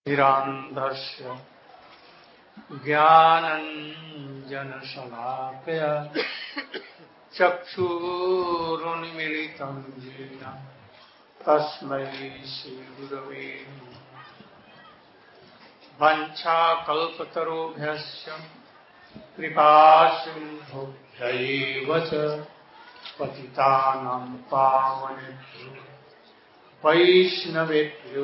निरान्धस्य ज्ञानञ्जनशलाकया चक्षुरुन्मीलितं येन तस्मै श्रीगुरवे नमः। वाञ्छाकल्पतरुभ्यश्च कृपासिन्धुभ्यैव च पतितानां पावनेभ्यो वैष्णवेभ्यो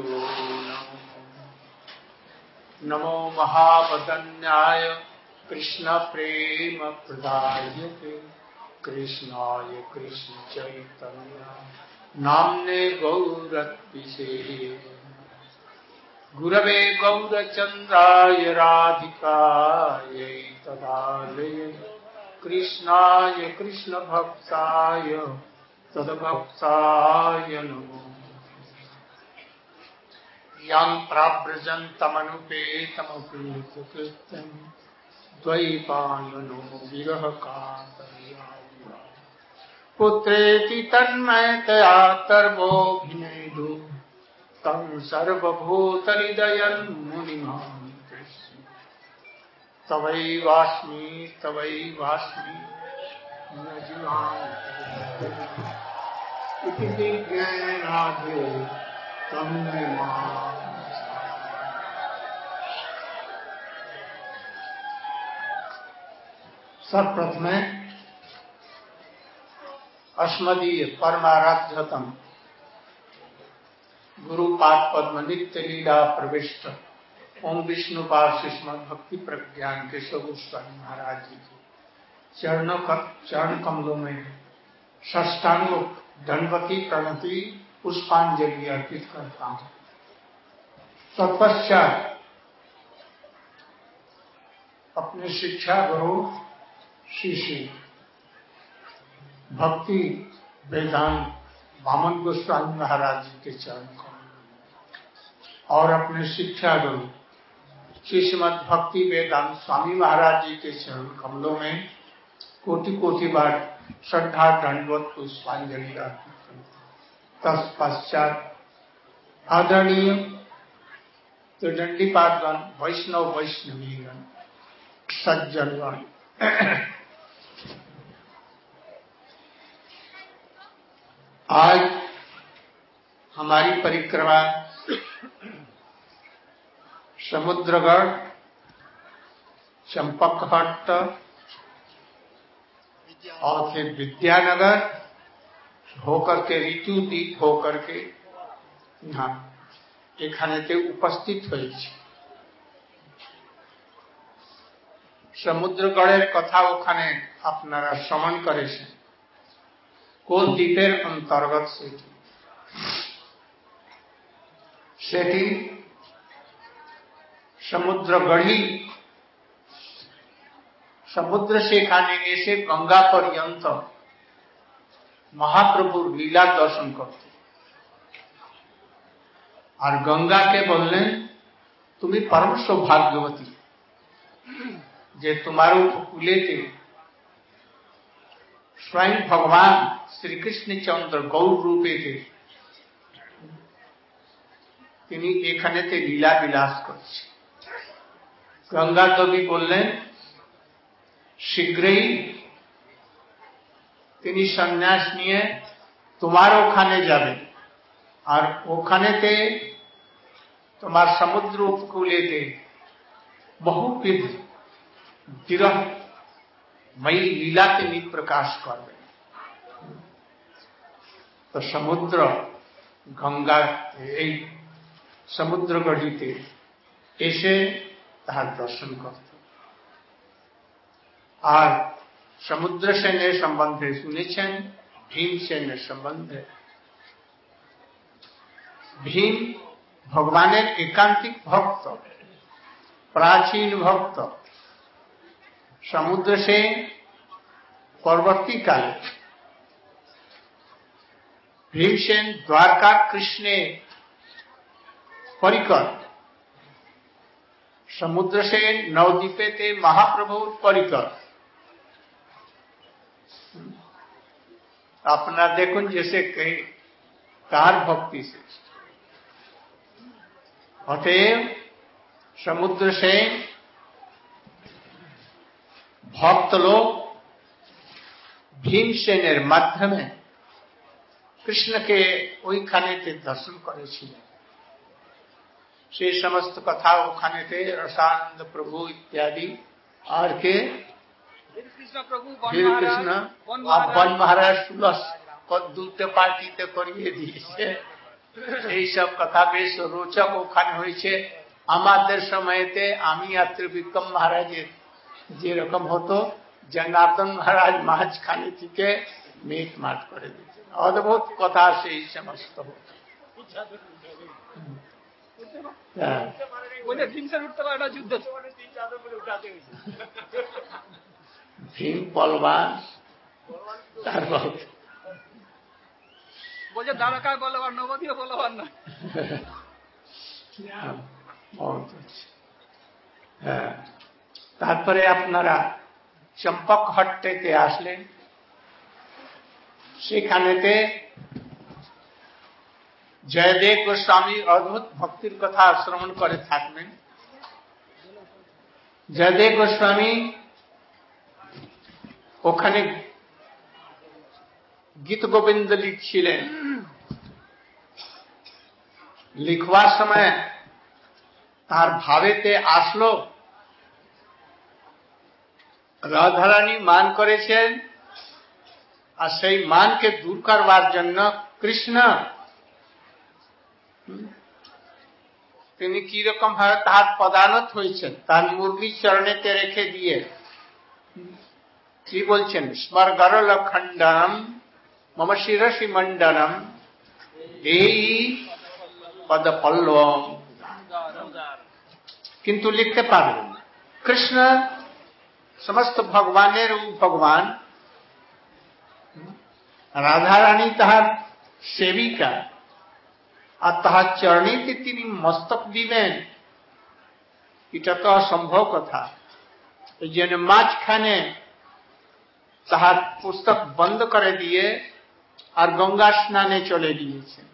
नमो महावदन्याय कृष्ण प्रेम प्रदायते कृष्णाय कृष्ण चैतन्य नाम्ने गौरत्विषे गुरवे गौरचन्द्राय राधिकायै तदालये कृष्णाय कृष्ण भक्ताय तद्भक्ताय नमो यं प्राव्रजन्तमनुपेतमपेतकृत्यं द्वैपायनो विरहकातर्यायिवा पुत्रेति तन्मयतया तर्वोऽभिनेदु तं सर्वभूतहृदयं मुनिमान्ते तवैवास्मि न जीवामि इति विज्ञानादि सर्वप्रथम अस्मदीय परमाराध्यतम गुरुपाद पद्म नित्य लीला प्रविष्ट ओम विष्णुपाद श्रीमद् भक्ति प्रज्ञान केशव गोस्वामी महाराज जी के चरण कमलों में षष्टांग दंडवती प्रणति पुष्पांजलि अर्पित करता हूँ। तत्पश्चात अपने शिक्षा गुरु श्री भक्ति वेदांत वामन गोस्वामी महाराज जी के चरण और अपने शिक्षा गुरु श्रीमद् भक्ति वेदांत स्वामी महाराज जी के चरण कमलों में कोटि कोटि बार श्रद्धा दंडवत पुष्पांजलि अर्पित करता। तत्पश्चात आदरणीय तो दंडीपादगण वैष्णव वैष्णवीगण सज्जनगण आज हमारी परिक्रमा समुद्रगढ़ चंपकहट्ट और फिर विद्यानगर होकर के ऋतुदीप होकर के यहाँ এখানেতে উপস্থিত হয়েছে। সমুদ্রগড়ের কথা ওখানে আপনারা শ্রবণ করেছেন। কোন দ্বীপের অন্তর্গত সেটি সমুদ্রগড়ি সমুদ্র সেখানে এসে গঙ্গা পর্যন্ত মহাপ্রভুর লীলা দর্শন করতে और गंगा के बोलने तुम्हें परम सौभाग्यवती जे तुम्हारे उपकूले थे स्वयं भगवान श्री कृष्ण चंद्र गौर रूपे थे তিনি এখানেতে লীলা বিলাস করছে। গঙ্গা দেবী বললেন শীঘ্রই তিনি সন্ন্যাস নিয়ে তোমার ওখানে যাবেন और ওখানেতে তোমার সমুদ্র উপকূলেতে বহুবিধ বিরহ ময়ী লীলা তিনি প্রকাশ করবেন। তো সমুদ্র গঙ্গা এই সমুদ্রগড়িতে এসে তাহার দর্শন করত। আর সমুদ্র সেনের সম্বন্ধে শুনেছেন, ভীমসেনের সম্বন্ধে। भीम भगवाনের एकांतिक भक्त प्राचीन भक्त समुद्र से परवर्ती काले भीमसेन द्वारका कृष्ण परिकर समुद्र से नवद्वीपे थे महाप्रभु परिकर अपना देखो जैसे कहीं कार भक्ति से अतएव समुद्र से भक्त लोग ভীমসেনের মাধ্যমে কৃষ্ণকে ওইখানেতে দর্শন করেছিলেন। সেই সমস্ত কথা ওখানেতে রসানন্দ প্রভু ইত্যাদি আর কে কৃষ্ণ বন মহারাজ সুলস দুটো পার্টিতে করিয়ে দিয়েছে। এইসব কথা বেশ রোচক ওখানে হয়েছে। আমাদের সময়তে আমি আর ত্রিবিক্রম মহারাজের যেরকম হতো, জনার্দন মহারাজ মাঝখানে থেকে মেট মাট করে দিতেন। অদ্ভুত কথা সেই সমস্ত হতো। ভীম বলবান, তারপর বলছে দ্বারকায় বলবান, নবদ্বীপে বলবান না। তারপরে আপনারা চম্পক হট্টেতে আসলেন। সেখানেতে জয়দেব গোস্বামী অদ্ভুত ভক্তির কথা শ্রবণ করে থাকবেন। জয়দেব গোস্বামী ওখানে গীত গোবিন্দ লিখছিলেন। লিখবার সময় তার ভাবেতে আসলো রাধারানী মান করেছেন, আর সেই মানকে দূর করবার জন্য কৃষ্ণ তিনি কিরকম ভাবে তাহার পদানত হয়েছেন, তার মুরলী চরণেতে রেখে দিয়ে কি বলছেন, স্মরগরল খণ্ডনম মম শিরসি মণ্ডনম এই পদ পল্লব, কিন্তু লিখতে পারবেন না। কৃষ্ণ সমস্ত ভগবানের ভগবান, রাধারানী তাহার সেবিকা, আর তাহার চরণেতে তিনি মস্তক দিবেন, এটা তো অসম্ভব কথা। এই জন্য মাঝখানে তাহার পুস্তক বন্ধ করে দিয়ে আর গঙ্গা স্নানে চলে গিয়েছেন।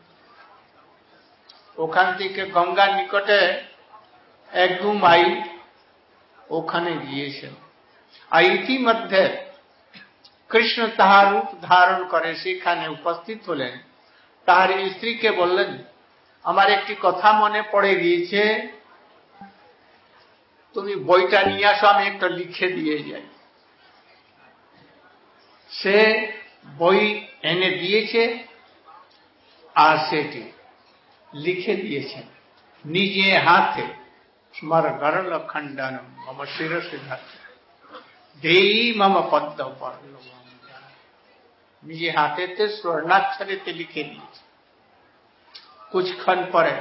ওখান থেকে গঙ্গার নিকটে 1-2 মাইল ওখানে গিয়েছেন। আর ইতিমধ্যে কৃষ্ণ তাহার রূপ ধারণ করে সেখানে উপস্থিত হলেন। তাহার স্ত্রীকে বললেন, আমার একটি কথা মনে পড়ে গিয়েছে, তুমি বইটা নিয়ে আসো, আমি একটা লিখে দিয়ে যাই। সে বই এনে দিয়েছে আর সেটি লিখে দিয়েছেন নিজে হাতে, স্মর গরল খণ্ডনম মম শিরসি দেই মম পদ্ম পল্লব, নিজে হাতেতে স্বর্ণাক্ষরেতে লিখে দিয়েছে। কুছক্ষণ পরে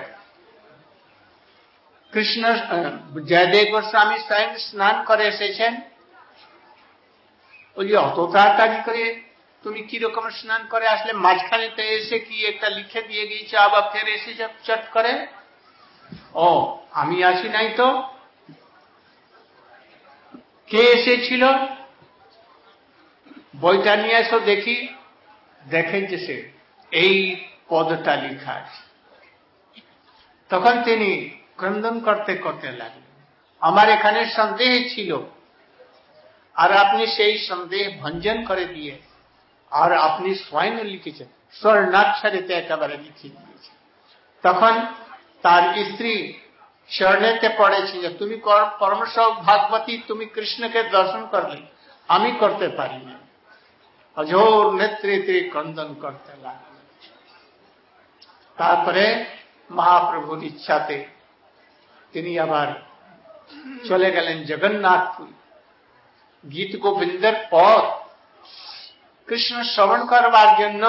কৃষ্ণ জয়দেব গোস্বামী স্বয়ং স্নান করে এসেছেন। ওই যে অত তাড়াতাড়ি করে তুমি কিরকম স্নান করে আসলে, মাঝখানেতে এসে কি একটা লিখে দিয়ে গিয়েছে, আবার ফের এসে চট করে, ও আমি আসি নাই তো, কে এসেছিল, বইটা নিয়ে এসো দেখি। দেখেন যে সে এই পদটা লেখা আছে। তখন তিনি ক্রন্দন করতে করতে লাগলেন, আমার এখানে সন্দেহ ছিল, আর আপনি সেই সন্দেহ ভঞ্জন করে দিয়ে আর আপনি স্বয়ং লিখেছেন, স্বর্ণাক্ষরেতে একেবারে লিখে দিয়েছেন। তখন তার স্ত্রী চরণেতে পড়েছে যে তুমি পরম ভাগবতী, তুমি কৃষ্ণকে দর্শন করলে, আমি করতে পারি না। অঝোর নেত্রে ক্রন্দন করতে লাগলেন। তারপরে মহাপ্রভুর ইচ্ছাতে তিনি আবার চলে গেলেন জগন্নাথপুর। গীত গোবিন্দের পর কৃষ্ণ শ্রবণ করবার জন্য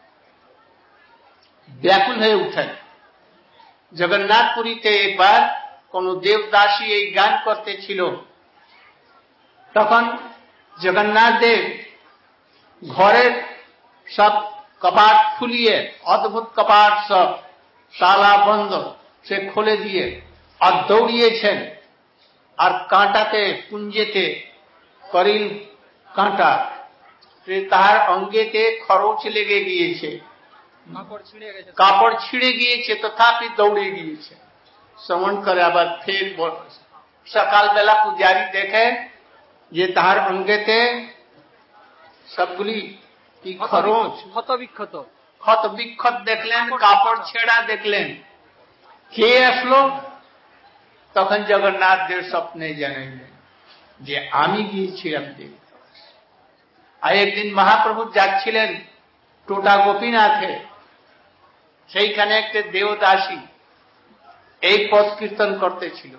ব্যাকুল হয়ে উঠেন। জগন্নাথপুরীতে একবার কোন দেবদাসী এই গান করতেছিল। তখন জগন্নাথ দেব ঘরের সব কপাট খুলিয়ে, অদ্ভুত কপাট সব তালা বন্ধ, সে খুলে দিয়ে আর দৌড়িয়েছেন। আর কাঁটাতে পুঞ্জেতে করিল কাঁটা, তাহার অঙ্গেতে খরচ লেগে গিয়েছে, কাপড় ছিঁড়ে গিয়েছে, তথাপি দৌড়ে গিয়েছে। श्रवण करे बाद फिर सकाल बेला पुजारी देखे ये तार अंगे थे सबगुली की खरोच ক্ষত বিক্ষত দেখলেন, কাপড় ছেঁড়া দেখলেন, কে আসলো? তখন জগন্নাথ দেব স্বপ্নে জানাইলেন যে আমি গিয়েছিলাম দেখতে। আর একদিন মহাপ্রভু যাচ্ছিলেন টোটা গোপীনাথে, সেইখানে একটা দেবদাসী এই পদ কীর্তন করতেছিল,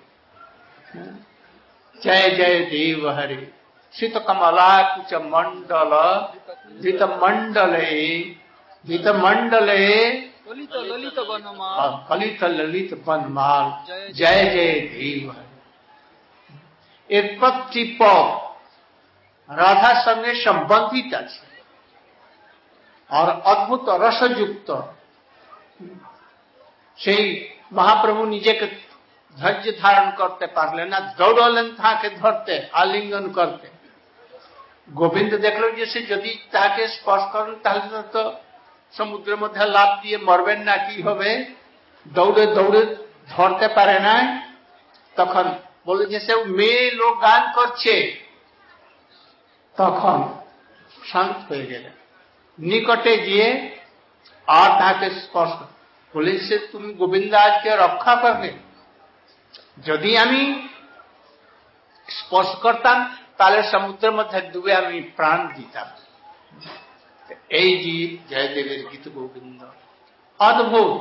জয় জয় দেব হরে শীত কমলাকুচ মন্ডল ধৃত মন্ডলে ধৃত মন্ডলে কলিত ললিত বনমাল জয় জয় দেব হরে। এর প্রতি পদ রাধার সঙ্গে সম্বন্ধিত আছে আর অদ্ভুত রসযুক্ত। সেই মহাপ্রভু নিজেকে ধৈর্য ধারণ করতে পারলেন না, দৌড়লেন তাকে ধরতে, আলিঙ্গন করতে। গোবিন্দ দেখল যে সে যদি তাকে স্পর্শ করেন তাহলে তো সমুদ্রের মধ্যে লাফ দিয়ে মরবেন না, কি হবে, দৌড়ে দৌড়ে ধরতে পারে না। তখন বলে যে সে মেয়ে লোক গান করছে, তখন শান্ত হয়ে গেলেন, নিকটে গিয়ে আর তাকে স্পর্শ বলে সে তুমি গোবিন্দ আজকে রক্ষা করবে, যদি আমি স্পর্শ করতাম তাহলে সমুদ্রের মধ্যে ডুবে আমি প্রাণ দিতাম। এই যে জয়দেবের গীত গোবিন্দ অদ্ভুত।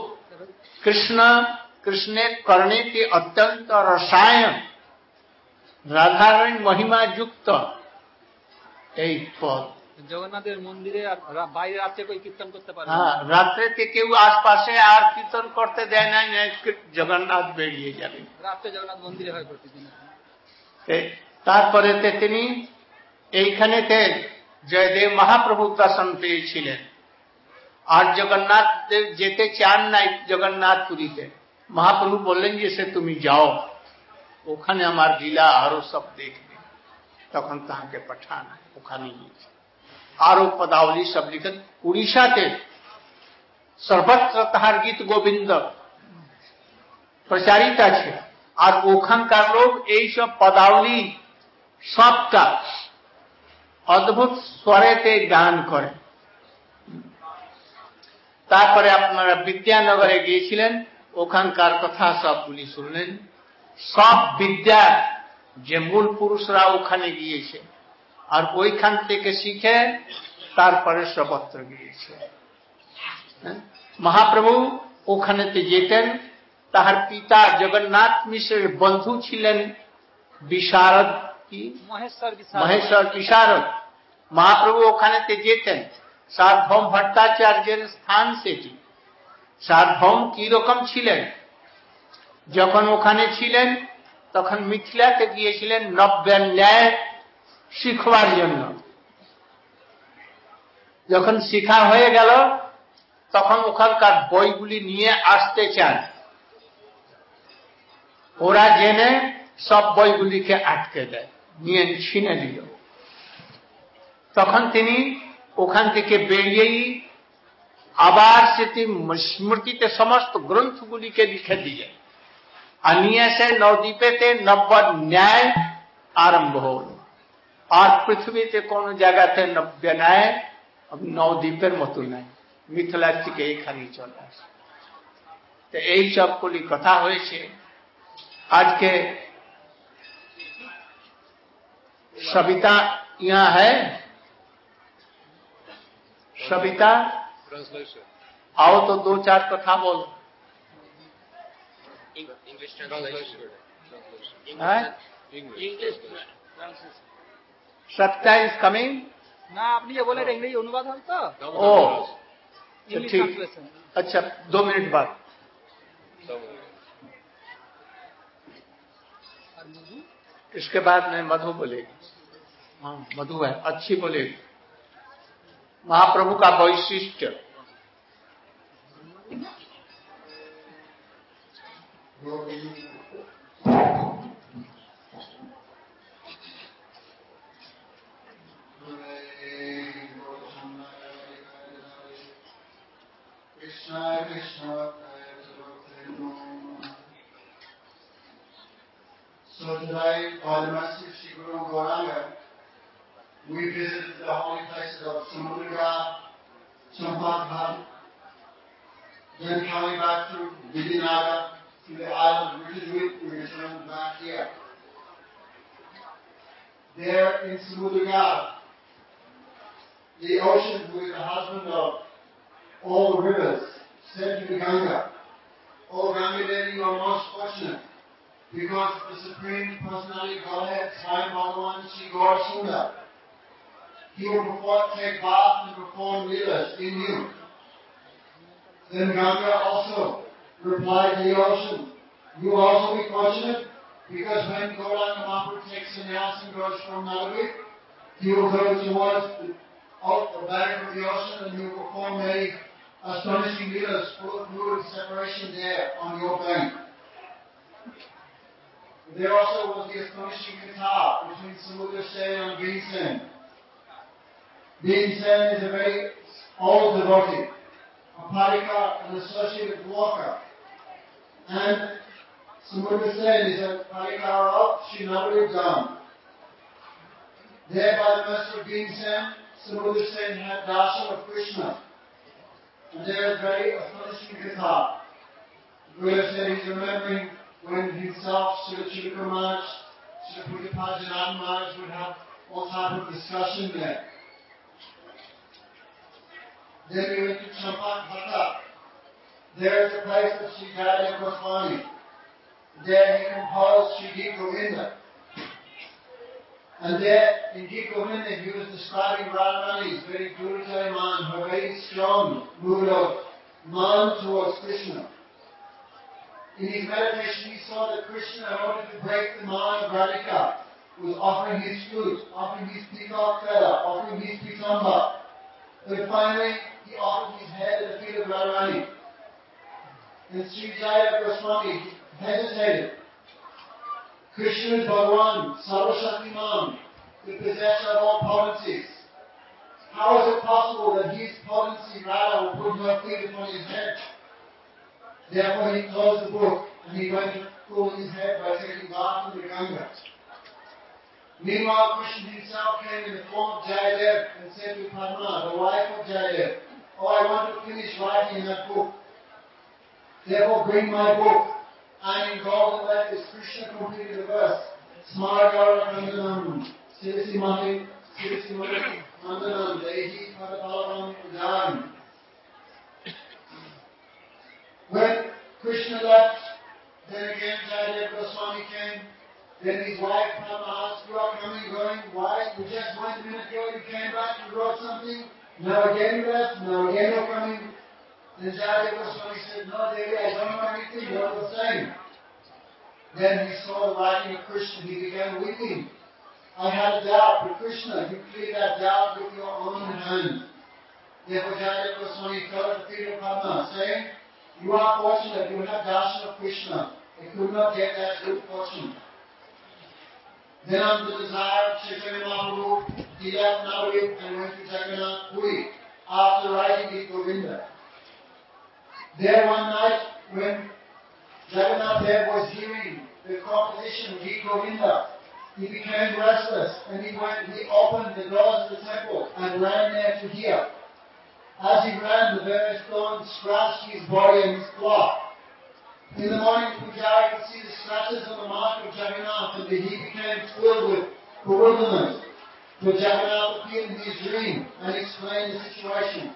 কৃষ্ণের কর্ণেতে অত্যন্ত রসায়ন, রাধার মহিমা যুক্ত এই পদ। জগন্নাথের মন্দিরে আর বাইরে রাত্রে কই কীর্তন করতে পারে? হ্যাঁ, রাত্রেতে কেউ আশপাশে আর কীর্তন করতে দেয় না, জগন্নাথ বেরিয়ে যাবে। রাত্রে জগন্নাথ মন্দিরে হয় প্রতিদিন। তারপরে তিনি এইখানেতে জয়দেব মহাপ্রভু দর্শন পেয়েছিলেন। আর জগন্নাথ দেব যেতে চান নাই জগন্নাথপুরীতে। মহাপ্রভু বললেন যে সে তুমি যাও, ওখানে আমার লীলা আরো সব দেখবে। তখন তাকে পাঠান ওখানে গিয়েছে, আরো পদাবলী সব লিখেন। উড়িষ্যাতে সর্বত্র তাহার গীত গোবিন্দ প্রচারিত আছে, আর ওখানকার লোক এইসব পদাবলী সবটা অদ্ভুত স্বরেতে গান করে। তারপরে আপনারা বিদ্যানগরে গিয়েছিলেন, ওখানকার কথা সবগুলি শুনলেন। সব বিদ্যা যে মূল পুরুষরা ওখানে গিয়েছে, আর ওইখান থেকে শিখে তারপরে সর্বত্র গিয়েছে। মহাপ্রভু ওখানেতে যেতেন, তাহার পিতা জগন্নাথ মিশ্রের বন্ধু ছিলেন বিশারদ, কি মহেশ্বর বিশারদ। মহাপ্রভু ওখানেতে যেতেন, সার্বভৌম ভট্টাচার্যের স্থান সেটি। সার্বভৌম কি রকম ছিলেন? যখন ওখানে ছিলেন তখন মিথিলাতে গিয়েছিলেন নব্য ন্যায় শিখবার জন্য। যখন শিখা হয়ে গেল তখন ওখানকার বইগুলি নিয়ে আসতে চান, ওরা জেনে সব বইগুলিকে আটকে দেয়, নিয়ে ছিনে দিল। তখন তিনি ওখান থেকে বেরিয়েই আবার সেটি স্মৃতিতে সমস্ত গ্রন্থগুলিকে লিখে দিলেন, আর নিয়ে এসে নবদ্বীপেতে নব্য ন্যায় আরম্ভ হল। আর পৃথিবীতে কোন জায়গাতে নব্য ন্যায় নবদ্বীপের মতো নাই, মিথিলার থেকে এখানেই চলে আসে। তো এই সবগুলি কথা হয়েছে। আজকে सविता यहाँ है, सविता आओ तो दो चार कथा बोलो। English translation. Satya is coming ना, আপনি যে বলে ইংরেজি অনুবাদ হবে তো? ओ ठीक, अच्छा 2 मिनट बाद। इसके बाद में मधु बोलेगी। हाँ मधु है, अच्छी बोलेगी। महाप्रभु का वैशिष्ट्य Krishna Krishna So today, by the mercy of Sri Guru Gauranga, we visited the holy places of Samudra, Champaghat, then coming back through Vidinagar, to the island of Ritudwit, we returned back here. There in Samudra, the ocean who is the husband of all the rivers, said to the Ganga, "O Ganga Devi, you are most fortunate, because the Supreme Personality of Godhead, Swayam Bhagavan Shri Gaur Sundar, He will take bath and perform leelas in you." Then Ganga also replied to the ocean, "You will also be fortunate, because when Gauranga Mahaprabhu takes sannyas and goes from Navadvip, he will go towards the bank of the ocean and he will perform many astonishing leelas full of fluid separation there on your bank." There also was the astonishing katha between Samudra Sen and Bhimsen. Bhimsen is a very old devotee, a parika, an associate of Dwarka. And Samudra Sen is a parikara of Sri Navadvip Dham. There, by the mercy of Bhimsen, Samudra Sen had darshan of Krishna. And there is very astonishing katha. Guru said he's remembering when himself, Srila Chidaka Maharaj, Srila Pujapad Janata Maharaj would have all type of discussion there. Then we went to Champaghat. There is a place of Sri Jayadeva Goswami. There he composed Sri Gita Govinda. And there in Gita Govinda he was describing Radharani's very Durjaya man, her very strong mood of man towards Krishna. In his meditation, he saw that Krishna, in order to break the mind of Radhika, was offering his flute, offering his peacock feather, offering his pitamba. But finally, he offered his head at the feet of Radharani. And Sri Jayadeva Goswami hesitated. Krishna is Bhagavan, Sarvashaktiman, the possessor of all potencies. How is it possible that his potency, Radha, will put her feet upon his head? Therefore he closed the book and he went to cool his head by taking bath in the Ganga. Meanwhile, Krishna himself came in the form of Jayadev and said to Padma, the wife of Jayadev, "Oh, I want to finish writing in that book. Therefore bring my book." And in golden letters, Krishna completed the verse, "Smaragara Kandanam, Sirisimati, Sirisimati, Mandanam, Dehi Padapalavam Udaram." When Krishna left, then again Jayadeva Goswami came. Then his wife Padma asked, "You are coming, going, why? You just went a minute ago, you came back, you wrote something. Now again you left, now again you're coming." Then Jayadeva Goswami said, "No, Devi, I don't know anything, you're the same." Then he saw the writing of Krishna, he began weeping. "I had a doubt, but Krishna, you cleared that doubt with your own hand." Therefore Jayadeva Goswami fell at the feet of Padma, saying, "You are fortunate, you have darshan of Krishna. I could not get that good fortune." Then on the desire of Chaitanya Mahaprabhu, he left Navadvip and went to Jagannath Puri after writing Gita Govinda. There one night, when Jagannath Dev was hearing the composition of Gita Govinda, he became restless and he opened the doors of the temple and ran there to hear. As he ran, the various thorns scratched his body and his cloth. In the morning, Pujari could see the scratches on the mark of Jagannath, and he became filled with bewilderment. But Jagannath appeared in his dream and explained the situation.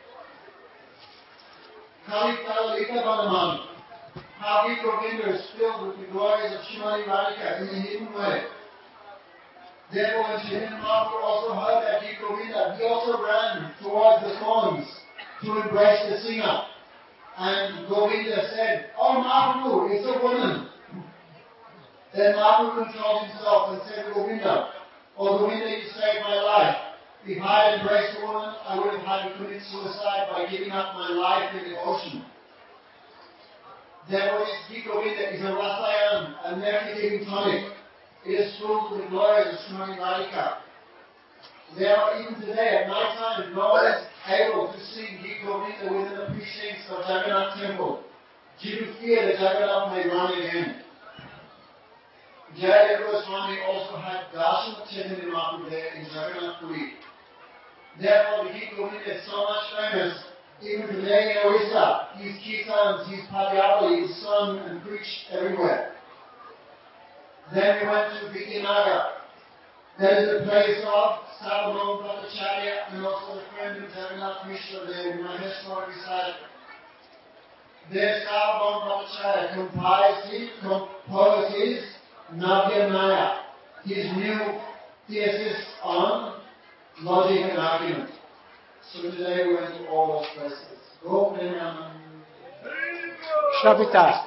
Kali-Kala-Lika Balaman, how Gita Govinda is filled with the glories of Srimati Radhika in a hidden way. Therefore, when Chaitanya Mahaprabhu also heard that Gita Govinda, he also ran towards the thorns to embrace the singer. And Govinda said, "Oh Mahaprabhu, it's a woman." Then Mahaprabhu controlled himself and said to Govinda, "Oh Govinda, you saved my life. If I had embraced a woman, I would have had to commit suicide by giving up my life in the ocean." Therefore, this Gita Govinda is a Rasayan, a nectar-giving tonic. It is filled with the glories of Srimati Radhika. Therefore, even today at night time, no one is able to sing Gita Govinda within the precincts of Jagannath temple, due to fear that Jagannath may run again. Jaya Goswami also had darshan of Chaitanya Mahaprabhu there in Jagannath Puri. Therefore, the Gita Govinda is so much famous. Even today in Orissa, his kirtans, his padyavali is sung and preached everywhere. Then we went to Vidyanagar. That is the place of Sarvabhauma Bhattacharya and also the friend of Jagannath Mishra there, Maheshwar Visad. There Sarvabhauma Bhattacharya composed his Navya Maya, his new thesis on logic and argument. So today we went to all those places. Go Prenam. Shabita.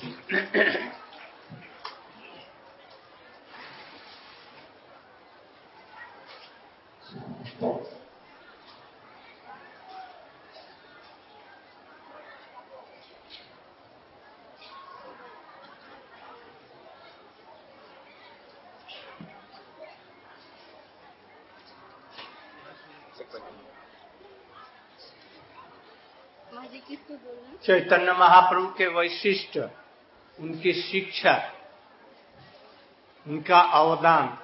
Chaitanya Mahaprabhu के वैशिष्ट, उनकी शिक्षा, उनका अवदान,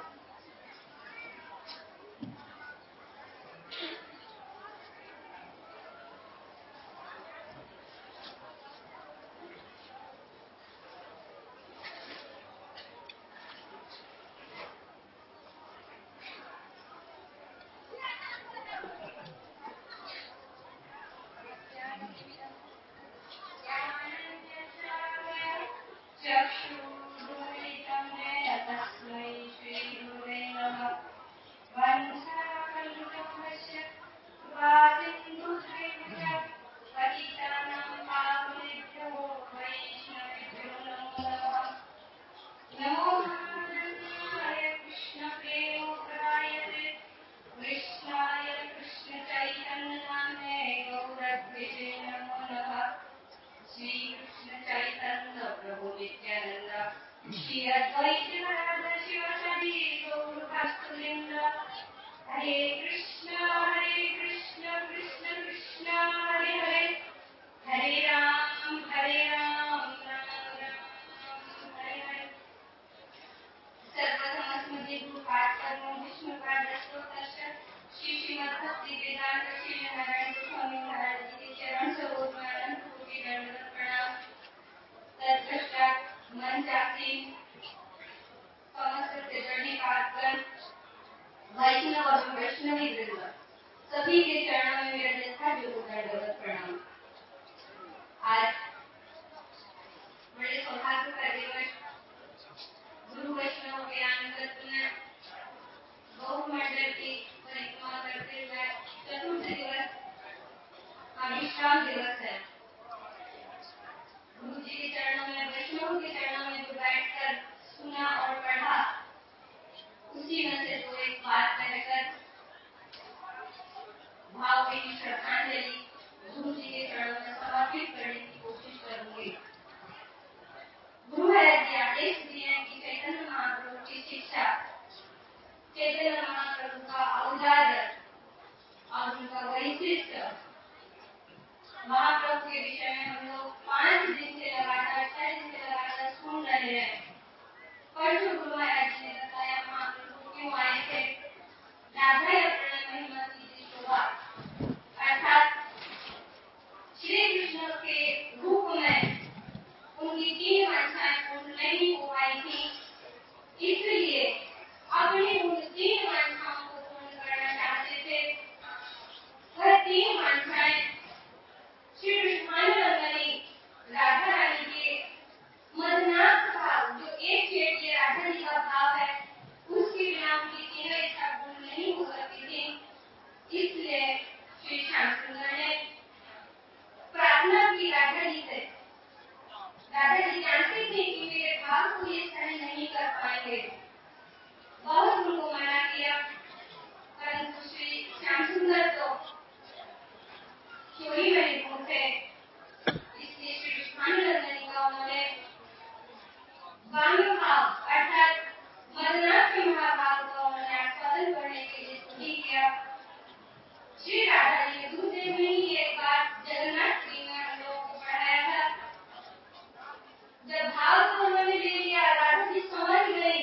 सभी के चरणों में मेरा यथा जोड़कर प्रणाम। आज बड़े सौभाग्य का दिवस, गुरु वैष्णव के आनंद में बहुमंडल की परिक्रमा करते हुए चतुर्थ दिवस का विश्राम दिवस है। गुरु जी के चरणों में, वैष्णव के चरणों में जो बैठकर सुना और पढ़ा, उसी में से तो एक बात कहकर भावभीनी श्रद्धांजलि गुरु जी के चरणों में समर्पित करने की कोशिश करूंगी। गुरु महाराज जी आदेश दिए कि चैतन्य महाप्रभु की शिक्षा, चैतन्य महाप्रभु का औदार्य और उनका वैशिष्ट, महाप्रभु के विषय में हम लोग 5 दिन से लगातार 6 दिन से लगातार सुन रहे हैं। परसों गुरु महाराज जी ने बताया महाप्रभु क्यों आए थे, राधा महिमा की शोभा, अर्थात श्री कृष्ण के रूप में उनकी 3 वांछाएं पूर्ण नहीं हो पाई थी, इसलिए अपनी उन 3 वांछाओं को पूर्ण करना चाहते थे। वह 3 वांछाएं श्री कृष्णानंदनी राधा रानी के मदनाथ भाव, जो एक चेटिया राधा जी का भाव है, उसके बिना उनकी तीनों इच्छा पूर्ण नहीं हो सकती थी। इसलिए श्री श्याम सुंदर ने प्रार्थना की राधा जी से। राधा जी जानते थे कि मेरे भाव को ये सही नहीं कर पाएंगे, बहुत उनको मना किया, परंतु श्री श्याम सुंदर तो चोरी में निपुण थे। इसलिए श्री कृष्णानंदनी का उन्होंने वामन भाव अर्थात मदनाथ के महाभाव का उन्होंने आस्वादन करने के लिए स्तुति किया। श्री राधा जी ने दूसरे में ही एक बार जगन्नाथपुरी में हम लोगों को पढ़ाया था। जब भाव को उन्होंने ले लिया, राधा जी समझ गई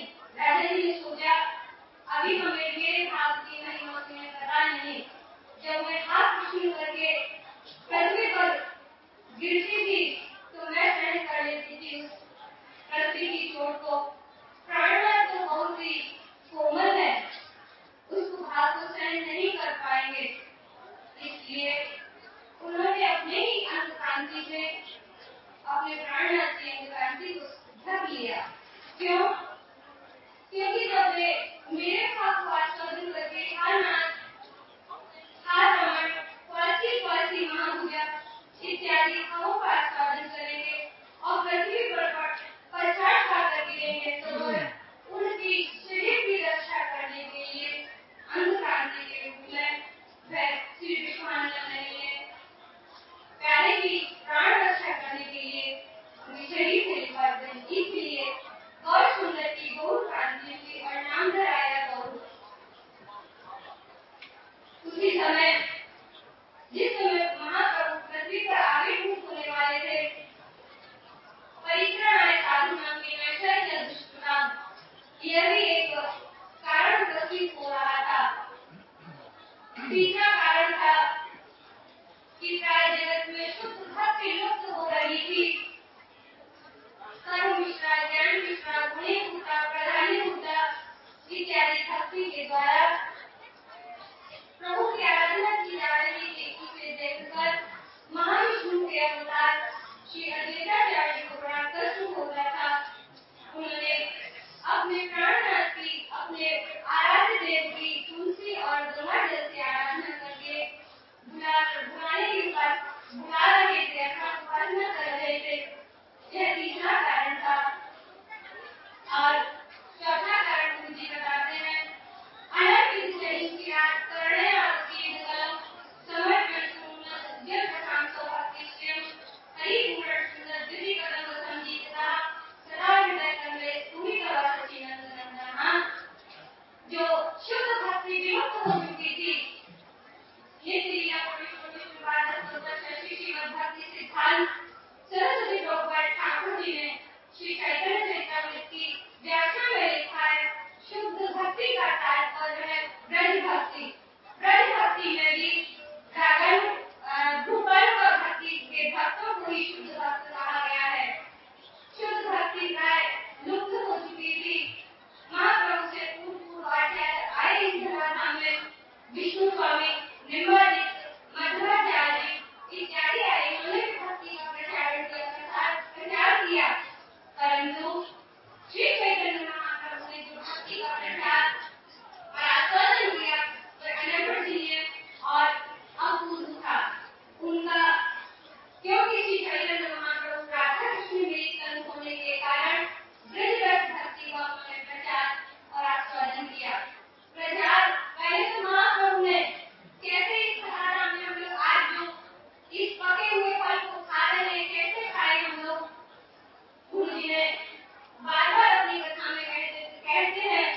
को प्राणनाथ तो बहुत ही कोमल है, उसको भाव को सहन नहीं कर पाएंगे, इसलिए उन्होंने अपने ही अंतकांति से अपने प्राणनाथ की अंतकांति को ढक लिया। क्यों? क्योंकि जब वे मेरे भाव को आस्वादन करके हर नाच, हर रमण, कौसी महाभुजा इत्यादि भावों का आस्वादन करेंगे और पृथ्वी पर पछाड़ खा कर गिरेंगे, तो उनकी शरीर की रक्षा करने के लिए अंतकांति के रूप में वह श्री विश्वानंद रहेंगे। प्यारे की प्राण रक्षा करने के लिए उनके शरीर से निकाल दें। इसलिए गौर सुंदर की गौर क्रांति की और नाम धराया गौर। उसी समय जिस समय महाप्रभु पृथ्वी पर आविर्भूत होने वाले थे, परित्राणाय साधूनां विनाशाय दुष्कृतां, यह भी एक कारण प्रतीत हो रहा था। तीसरा कारण था कि प्राय जगत में शुद्ध भक्ति लुप्त हो रही थी। कर्म मिश्रा, ज्ञान मिश्रा, गुणी भूता, प्रधानी भूता इत्यादि भक्ति के द्वारा प्रभु की आराधना की जा रही थी। इसे देखकर महाविष्णु के अवतार श्री अद्वैताचार्य को बड़ा कष्ट होता था। उन्होंने अपने प्राणनाथ की, अपने आराध्य देव की तुलसी और गंगा जल से आराधना करके बुलाने के बाद बुला रहे थे, अपना उपासना कर रहे थे। यह तीसरा कारण था। और चौथा कारण गुरु जी बताते हैं, अनर्पित शरीर की याद करने और कीर्तन समर्पण सुनना जब प्रशांत भक्तिश्चम हरि पूर्ण सुंदर दिव्य कदम संगीता सदा हृदय कमले तुम्ही कवा सच्चिदानंद, जो शुद्ध भक्ति विमुक्त हो चुकी थी। ये क्रिया विष्णु पाद शशि श्रीमद् भक्ति सिद्धांत सरस्वती प्रभुपाद ठाकुर जी ने श्री चैतन्य चरितामृत की व्याख्या में लिखा है, शुद्ध भक्ति का तात्पर्य है ब्रज भक्ति। ब्रज भक्ति में भी रागन भूपाल भक्ति के भक्तों को ही शुद्ध भक्त कहा गया है। शुद्ध भक्ति प्राय लुप्त हो चुकी थी। महाप्रभु से पूर्व आचार्य आए इस धराधाम में विष्णु स्वामी, निम्बादिक, मध्वाचार्य इत्यादि आए, उन्होंने भक्ति का प्रचार किया, परंतु श्री चैतन्य महाप्रभु ने जो भक्ति का प्रचार और आस्वादन किया वह अनवधनीय और अपूर्व था। उनका क्योंकि श्री चैतन्य महाप्रभु राधा कृष्ण में कर्म होने के कारण ब्रजरस भक्ति का उन्होंने प्रचार और आस्वादन किया। प्रचार पहले तो महाप्रभु ने कैसे इस धारा में हम लोग आज जो इस पके हुए फल को खा रहे हैं, कैसे खाए हम लोग। गुरु जी ने बार बार अपनी कथा में कहते हैं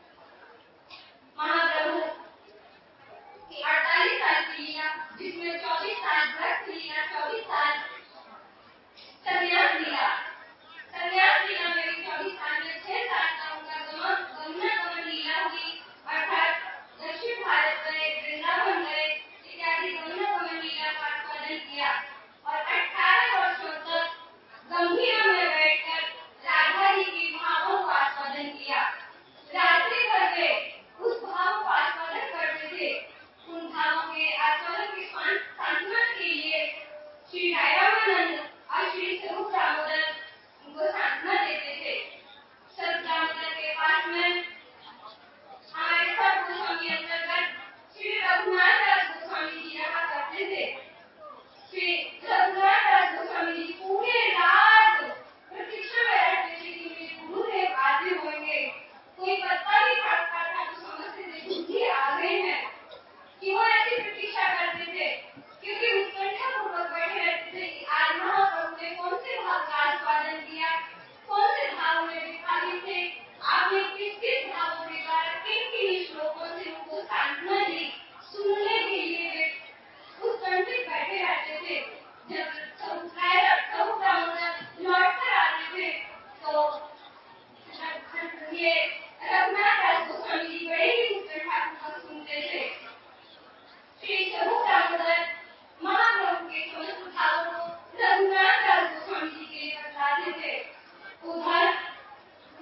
महाप्रभु की 48 साल की लीला, जिसमें 24 साल व्रत लीला, 24 साल संन्यास लीला। संन्यास लीला में भी 24 साल में 6 साल का उनका गमन लीला हुई, अर्थात दक्षिण भारत गए, वृंदावन गए इत्यादि गमन लीला का आस्वादन किया और 18 वर्षों तक गंभीरा में बैठकर राधा जी के भावों का आस्वादन किया। रात्रि भर वे उस भाव का आस्वादन करते थे। उन भावों के आस्वादन के सांत्वना के लिए श्री रामानंद और श्री स्वरूप दामोदर उनको सांत्वना देते थे। स्वरूप दामोदर के पास में हमारे सब गोस्वामी अंतर्गत श्री रघुनाथ दास गोस्वामी जी रहा करते थे। श्री रघुनाथ दास गोस्वामी जी पूरे रात प्रतीक्षा में रहते थे कि मेरे गुरुदेव आते होंगे। कोई पत्ता भी फटता था तो समझते थे बुद्धि आ गए हैं। क्यों ऐसी प्रतीक्षा करते थे? क्योंकि उत्कंठा पूर्वक बैठे रहते थे कि आज महाप्रभु ने कौन से भाव का आस्वादन किया, कौन से भाव में विभाजित थे, आपने किस किस भावों के द्वारा किन किन श्लोकों से उनको सांत्वना दी, सुनने के लिए वे उत्कंठित बैठे रहते थे। जब स्वरूप दामोदर लौट कर आते थे तो ये रघुनाथ दास गोस्वामी जी बड़े ही उत्कंठा पूर्वक सुनते थे। श्री स्वरूप दामोदर महाप्रभु के समस्त भावों को रघुनाथ दास गोस्वामी जी के लिए बतलाते थे। उधर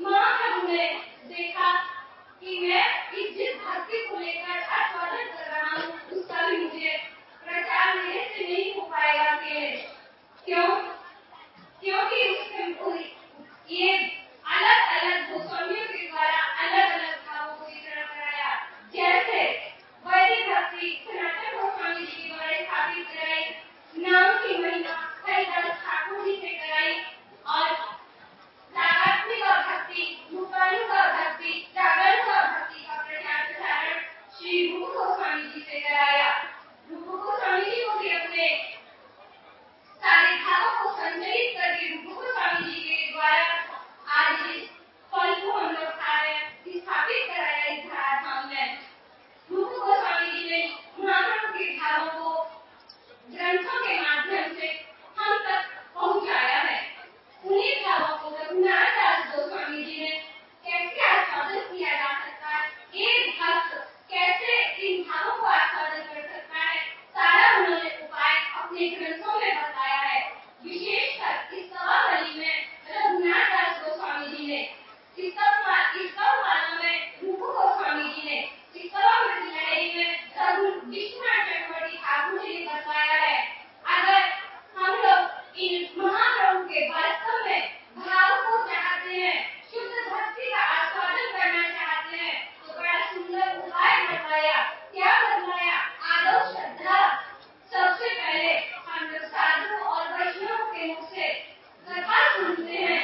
इस सब माला में रूप गोस्वामी जी ने इस सब लड़ाई में विश्वनाथ चक्रवर्ती ठाकुर जी ने बताया है। अगर हम लोग इन महाप्रभु के वास्तव में भाव को चाहते हैं, शुद्ध भक्ति का आस्वादन करना चाहते हैं, तो बड़ा सुंदर उपाय बताया। क्या बताया? आदौ श्रद्धा। सबसे पहले हम लोग साधु और वैष्णव के मुख से कथा सुनते हैं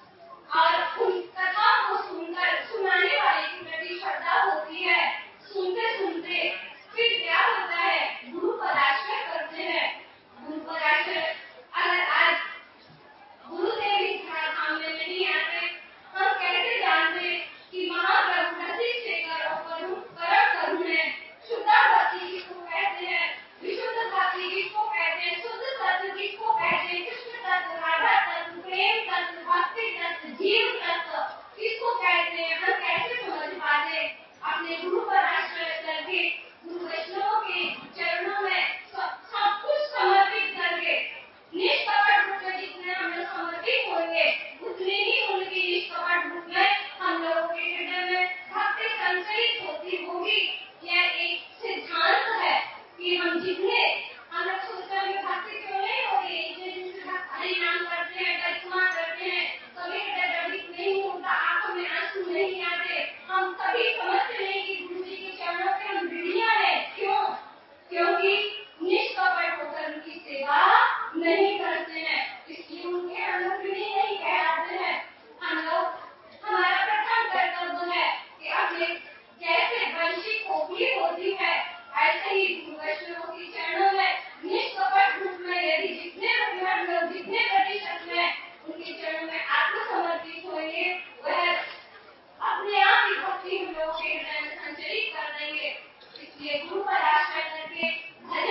और उन कथा को सुनकर सुनाने वाले की प्रति श्रद्धा होती है। सुनते सुनते फिर क्या होता है? गुरु पर आश्रय करते हैं। गुरु पर आश्रय, अगर आज गुरुदेव इस धाम में नहीं आते, हम कैसे जानते कि महाप्रभु रसिक शेखर और परम करुण है? शुद्ध भक्ति किसको कहते हैं? विशुद्ध भक्ति किसको कहते हैं? शुद्ध तत्व किसको कहते हैं? कृष्ण तत्व, राधा तत्व, प्रेम तत्व, भक्ति तत्व, जीव तत्व किसको कहते हैं? हम कैसे समझ पाते? अपने गुरु पर आश्रय करके, गुरु वैष्णव के चरणों में सब कुछ समर्पित करके, निष्कपट रूप में जितने हम लोग समर्पित होंगे, उतने ही उनकी निष्कपट रूप में हम लोगों के हृदय में भक्ति संचरित होती होगी। यह एक सिद्धांत है कि हम जितने हम लोग सोचते हैं भक्ति क्यों नहीं हो रही, इतने दिन से हरि नाम करते हैं, गरिमा करते हैं, कभी हृदय द्रवित नहीं होता, आंखों में आंसू नहीं आते, हम कभी समझते नहीं कि गुरु जी के चरणों के हम ऋणियां हैं। क्यों? क्योंकि निष्कपट होकर उनकी सेवा नहीं करते हैं, इसलिए उनके हम लोग ऋणी नहीं कहलाते हैं। हम लोग, हमारा प्रथम कर्तव्य है कि अपने जैसे वंशी खोपड़ी होती है, ऐसे ही गुरु वैष्णव के चरणों में निष्कपट रूप में यदि जितने हम लोग जितने प्रतिशत में उनके चरणों में आत्मसमर्पित होंगे, वह अपने आप ही भक्ति हम लोगों के हृदय में संचरित कर देंगे। इसलिए गुरु पर आश्रय करके भजन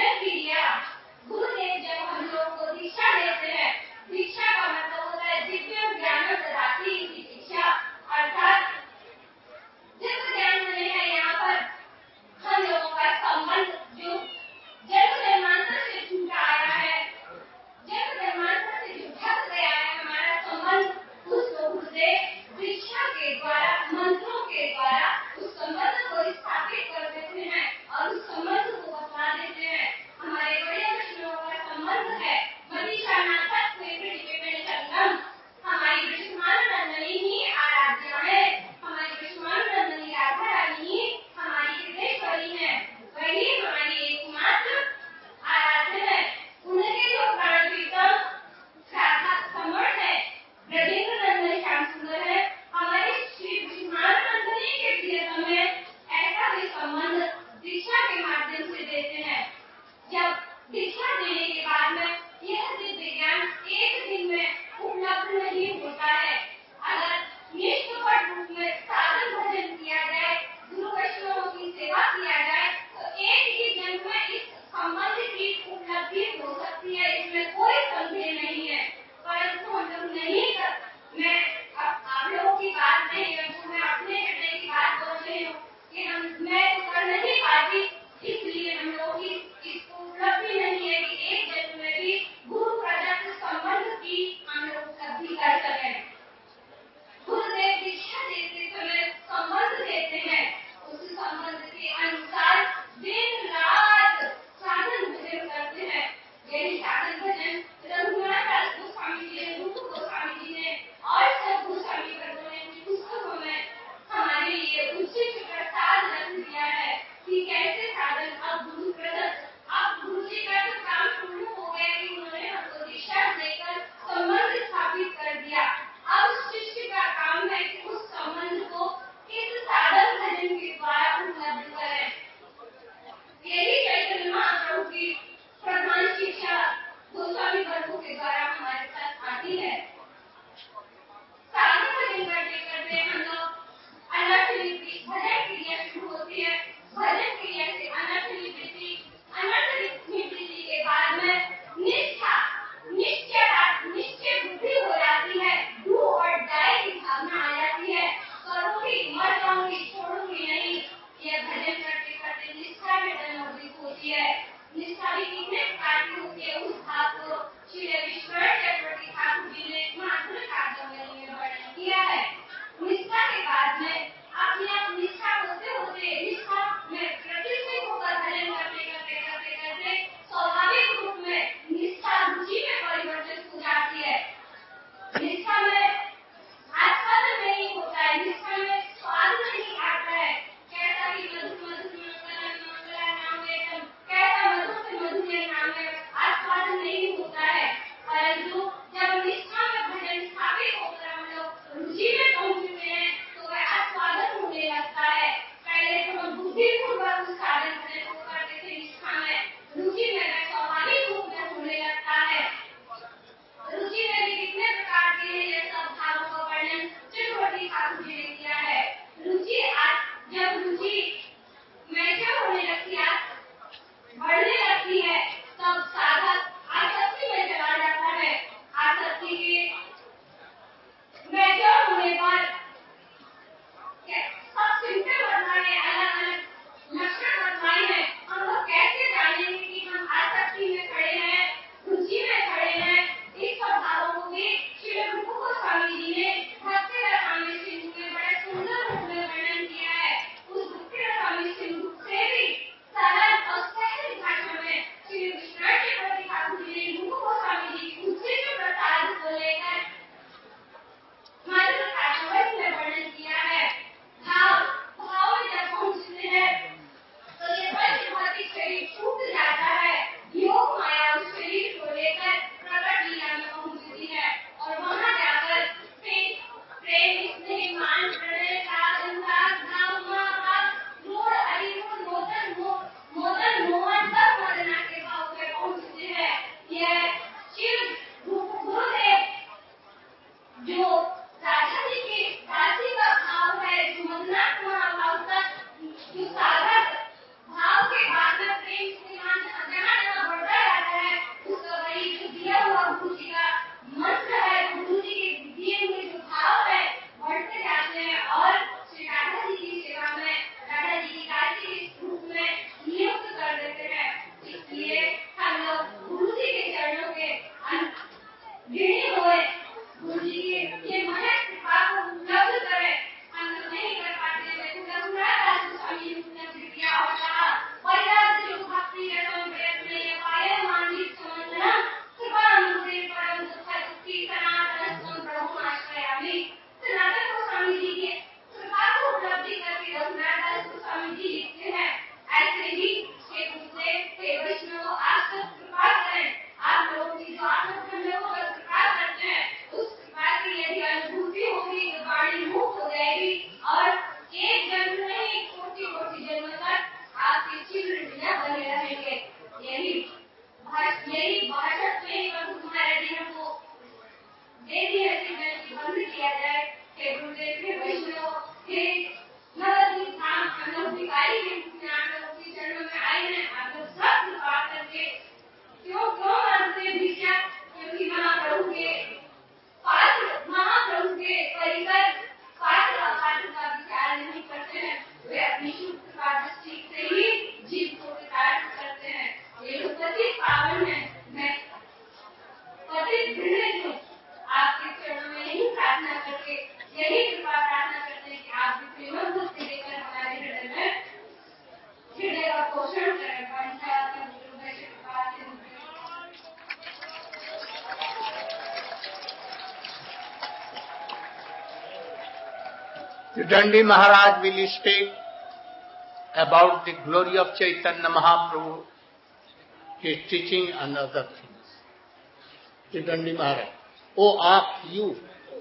The Dandi Maharaj will speak about the glory of Chaitanya Mahaprabhu, his teaching and other things. The Dandi Maharaj. Oh, you.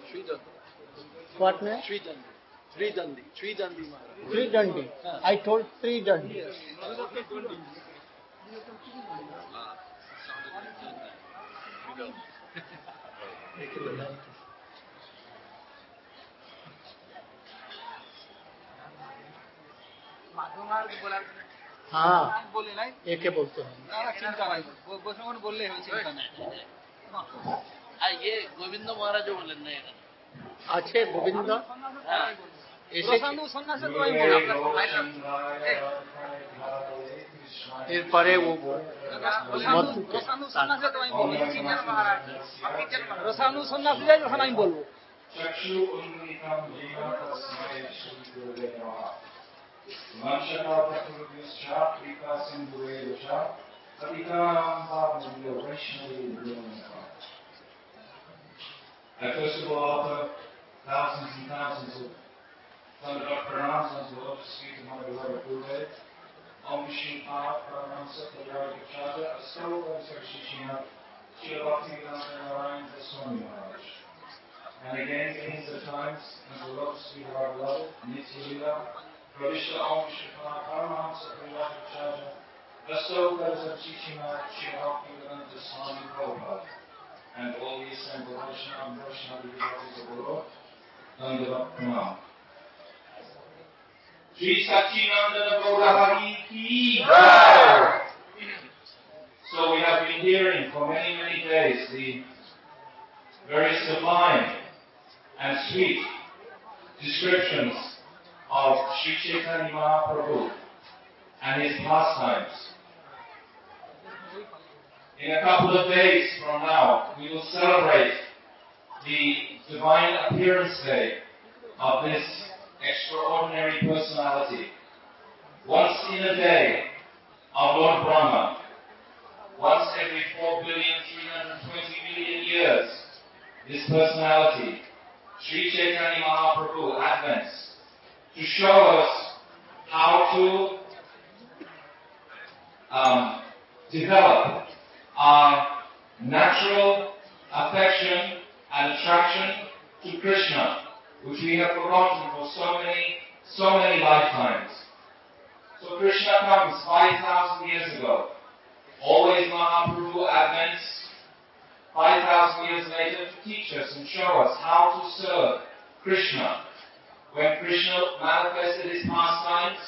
What name? Sri Dandi Maharaj. Sri Dandi. I told Sri Dandi. Yes. हाँ बोले नहीं एक बोलते हैं चिंता नहीं বৈষ্ণব বললে হবে চিন্তা নেই ये गोविंद महाराज बोले नहीं अच्छे गोविंद প্রশান্ত সন্ন্যাসে তো আমি বলি এরপরে ও প্রশান্ত সন্ন্যাসে তো আমি বলি প্রশান্ত সন্ন্যাসী যাই তখন আমি বলবো I first of all offer thousands and thousands of Thunderbolt pranams unto the Lotus feet of my beloved Gurudev. Om Vishnu Pada Paramhansa Pradhyaya Chaja Astola Sarshishina Shila Bhaktivedanta Narayana Swami Maharaj. And again, in the times, unto the Lotus feet of our beloved Nitya Lila Pradishta Om Vishnu Pada Paramhansa Pradhyaya Chaja Astola Sarshishina Shila Bhaktivedanta Swami Prabhupada. And all the assembled Vaishnava and Vaishnava devotees of the Lord, Dandavat Pranam. Sri Satchidananda Gaurahari Ki Jai! So we have been hearing for many, many days the very sublime and sweet descriptions of Sri Chaitanya Mahaprabhu and his pastimes. In a couple of days from now, we will celebrate the Divine Appearance Day of this extraordinary personality. Once in a day of Lord Brahma, once every 4,320,000,000 years, this personality, Sri Chaitanya Mahaprabhu, advents to show us how to develop our natural affection and attraction to Krishna, which we have forgotten for so many lifetimes. So Krishna comes 5,000 years ago. Always Mahaprabhu advents 5,000 years later to teach us and show us how to serve Krishna. When Krishna manifested his pastimes,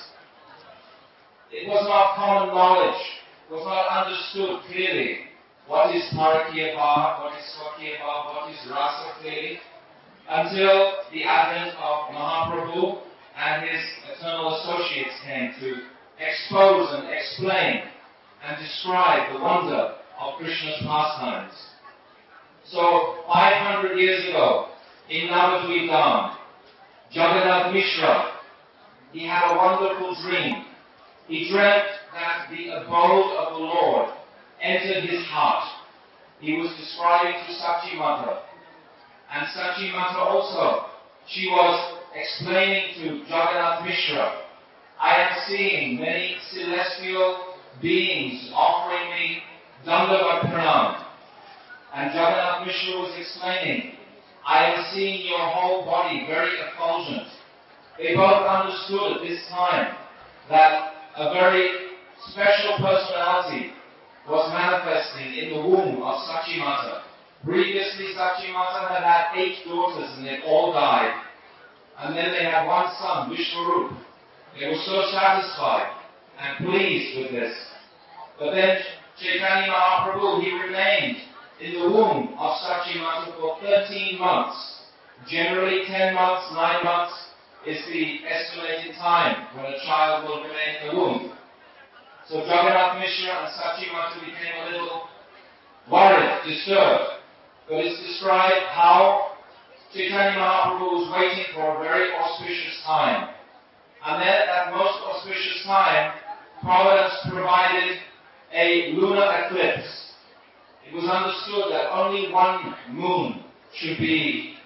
it was not common knowledge, was not understood clearly what is Parakiyava, what is Swakiyava, what is Rasa clearly, until the advent of Mahaprabhu and his eternal associates came to expose and explain and describe the wonder of Krishna's pastimes. So 500 years ago, in Navadvip Dham, Jagannath Mishra, he had a wonderful dream. He dreamt that the abode of the Lord entered his heart. He was describing to Sachi Mata. And Sachi Mata also, she was explaining to Jagannath Mishra, I am seeing many celestial beings offering me Dandavat Pranam. And Jagannath Mishra was explaining, I am seeing your whole body very effulgent. They both understood at this time that a very special personality was manifesting in the womb of Sachimata. Previously, Sachimata had had 8 daughters and they all died. And then they had one son, Vishwarup. They were so satisfied and pleased with this. But then Chaitanya Mahaprabhu, he remained in the womb of Sachimata for 13 months. Generally 10 months, 9 months is the estimated time when a child will remain in the womb. So Jagannath Mishra and Sachimata became a little worried, disturbed. But it's described how Chaitanya Mahaprabhu was waiting for a very auspicious time. And then at that most auspicious time, Providence provided a lunar eclipse. It was understood that only one moon should be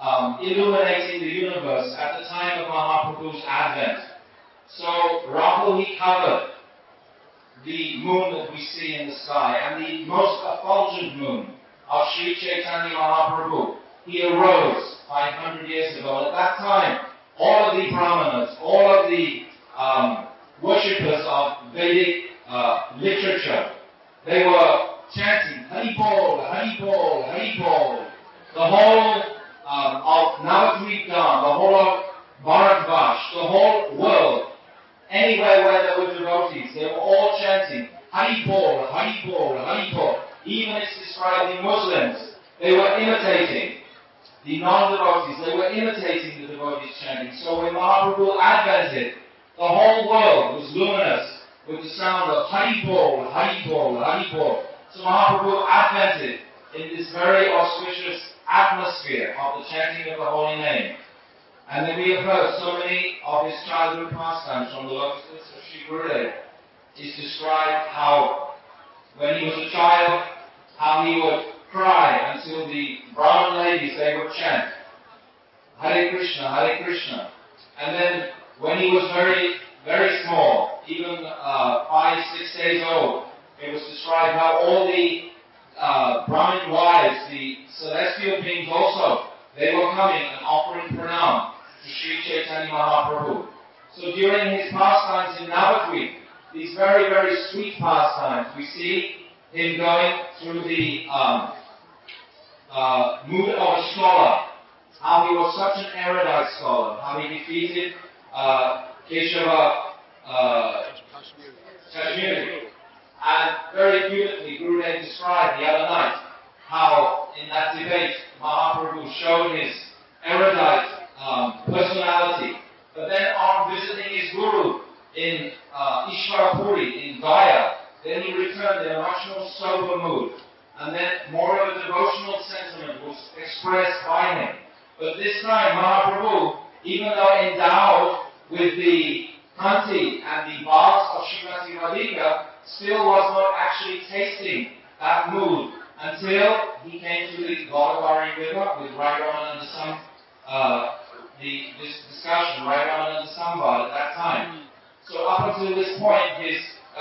illuminating the universe at the time of Mahaprabhu's advent. So Rahul, he covered the moon that we see in the sky, and the most effulgent moon of Sri Chaitanya Mahaprabhu. He arose 500 years ago, and at that time, all of the brahmanas, all of the worshippers of Vedic literature, they were chanting Hari Bol, Hari Bol, Hari Bol. The whole of Navadvip Dham, the whole of Bharatvash, the whole world, anywhere where there were devotees, they were all chanting Hari Bol, Hari Bol, Hari Bol. Even it's described in Muslims, they were imitating the non-devotees, they were imitating the devotees chanting. So when Mahaprabhu advented, the whole world was luminous with the sound of Hari Bol, Hari Bol, Hari Bol. So Mahaprabhu advented in this very auspicious atmosphere of the chanting of the holy name. And then we have heard so many of his childhood pastimes from the lotuses of Sri Gurudev. It's described how, when he was a child, how he would cry until the Brahmin ladies, they would chant Hare Krishna, Hare Krishna. And then when he was very, very small, even 5, 6 days old, it was described how all the Brahmin wives, the celestial beings also, they were coming and offering pranam to Sri Chaitanya Mahaprabhu. So during his pastimes in Navadvip, these very, very sweet pastimes, we see him going through the mood of a scholar, how he was such an erudite scholar, how he defeated Keshava Kashmiri. And very beautifully, Gurudev described the other night how in that debate Mahaprabhu showed his erudite personality. But then on visiting his guru in Ishwarapuri, in Gaya, then he returned in a much more sober mood. And then more of a devotional sentiment was expressed by him. But this time Mahaprabhu, even though endowed with the Kanti and the bars of Srimati Radhika, still was not actually tasting that mood until he came to the Godavari River with Rai Ramananda this discussion, Rai Ramananda Samvad at that time. So up until this point, his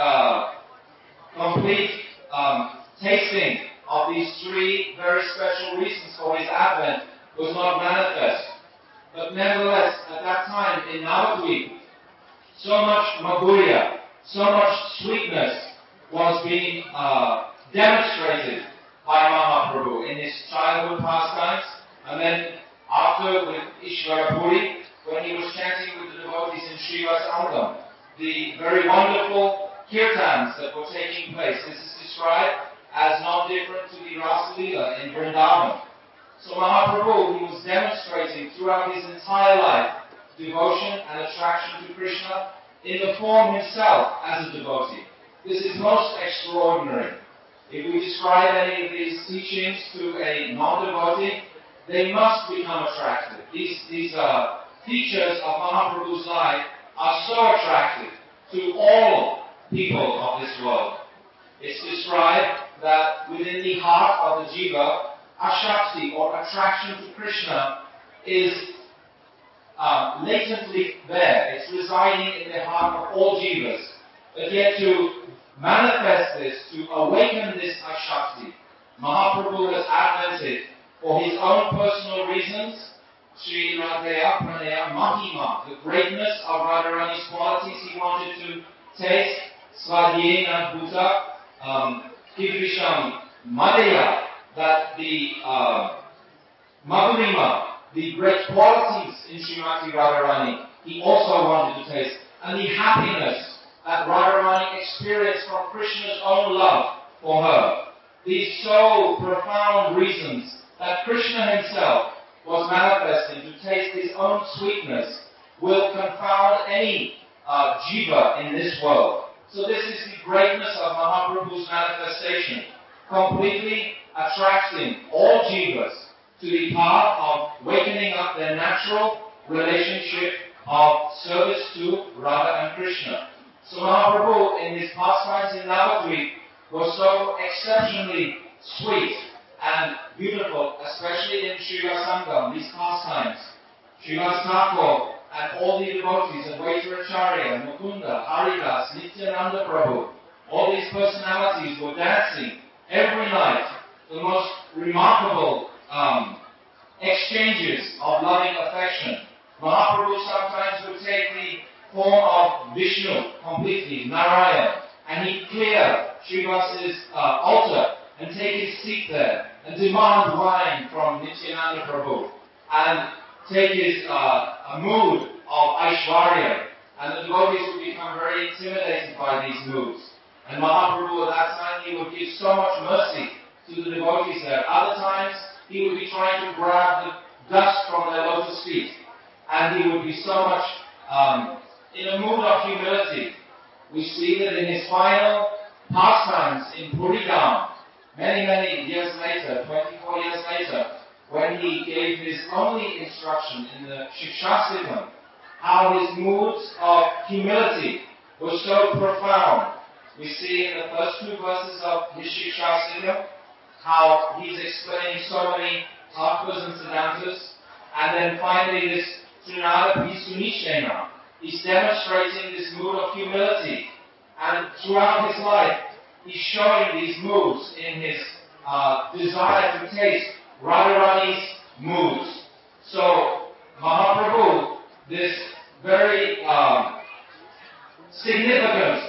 complete tasting of these 3 very special reasons for his advent was not manifest. But nevertheless, at that time in Navadvip, so much madhurya, so much sweetness was being demonstrated by Mahaprabhu in his childhood pastimes, and then after with Ishwarapuri, when he was chanting with the devotees in Srivasangam, the very wonderful kirtans that were taking place. This is described as not different to the Rasa Leela in Vrindavan. So Mahaprabhu, he was demonstrating throughout his entire life devotion and attraction to Krishna in the form himself as a devotee. This is most extraordinary. If we describe any of these teachings to a non-devotee, they must become attractive. These features of Mahaprabhu's life are so attractive to all people of this world. It's described that within the heart of the jiva, ashakti or attraction to Krishna is latently there. It's residing in the heart of all jivas. But yet to manifest this, to awaken this ashakti, Mahaprabhu has advented for his own personal reasons, Sri Radheya Pranaya Mahima, the greatness of Radharani's qualities he wanted to taste, Svadhyena Bhuta, Kivisham Madhya, that the Madhurima, the great qualities in Srimati Radharani, he also wanted to taste, and the happiness that Radharani experienced from Krishna's own love for her. These so profound reasons that Krishna himself was manifesting to taste his own sweetness will confound any jiva in this world. So this is the greatness of Mahaprabhu's manifestation, completely attracting all jivas to the path of wakening up their natural relationship of service to Radha and Krishna. So Mahaprabhu in his pastimes in Navadvip was so exceptionally sweet and beautiful, especially in Srila Sangam, these pastimes. Srila Thakur and all the devotees of Vaitaracharya, Mukunda, Haridas, Nityananda Prabhu, all these personalities were dancing every night. The most remarkable exchanges of loving affection. Mahaprabhu sometimes would take the form of Vishnu completely, Narayan, and he'd clear Srivasa's altar and take his seat there and demand wine from Nityananda Prabhu and take his a mood of Aishwarya, and the devotees would become very intimidated by these moods. And Mahaprabhu at that time, he would give so much mercy to the devotees there. Other times, he would be trying to grab the dust from their lotus feet, and he would be so much in a mood of humility. We see that in his final pastimes in Puridam, many years later, 24 years later, when he gave his only instruction in the Shikshastikam, how his moods of humility were so profound. We see in the first two verses of his Shikshastikam how he's explaining so many tattvas and siddhantas, and then finally this Trinada Pisunishena. He's demonstrating this mood of humility, and throughout his life, he's showing these moods in his desire to taste Radharani's moods. So, Mahaprabhu, this very significant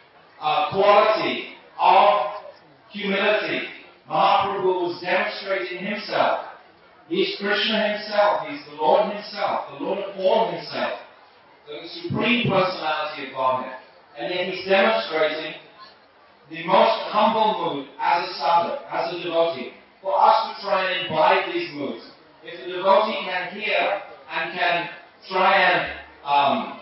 quality of humility, Mahaprabhu was demonstrating himself. He's Krishna himself, he's the Lord himself, the Lord of all himself, the Supreme Personality of Godhead. And yet he's demonstrating the most humble mood as a sadhak, as a devotee, for us to try and imbibe these moods. If the devotee can hear and can try and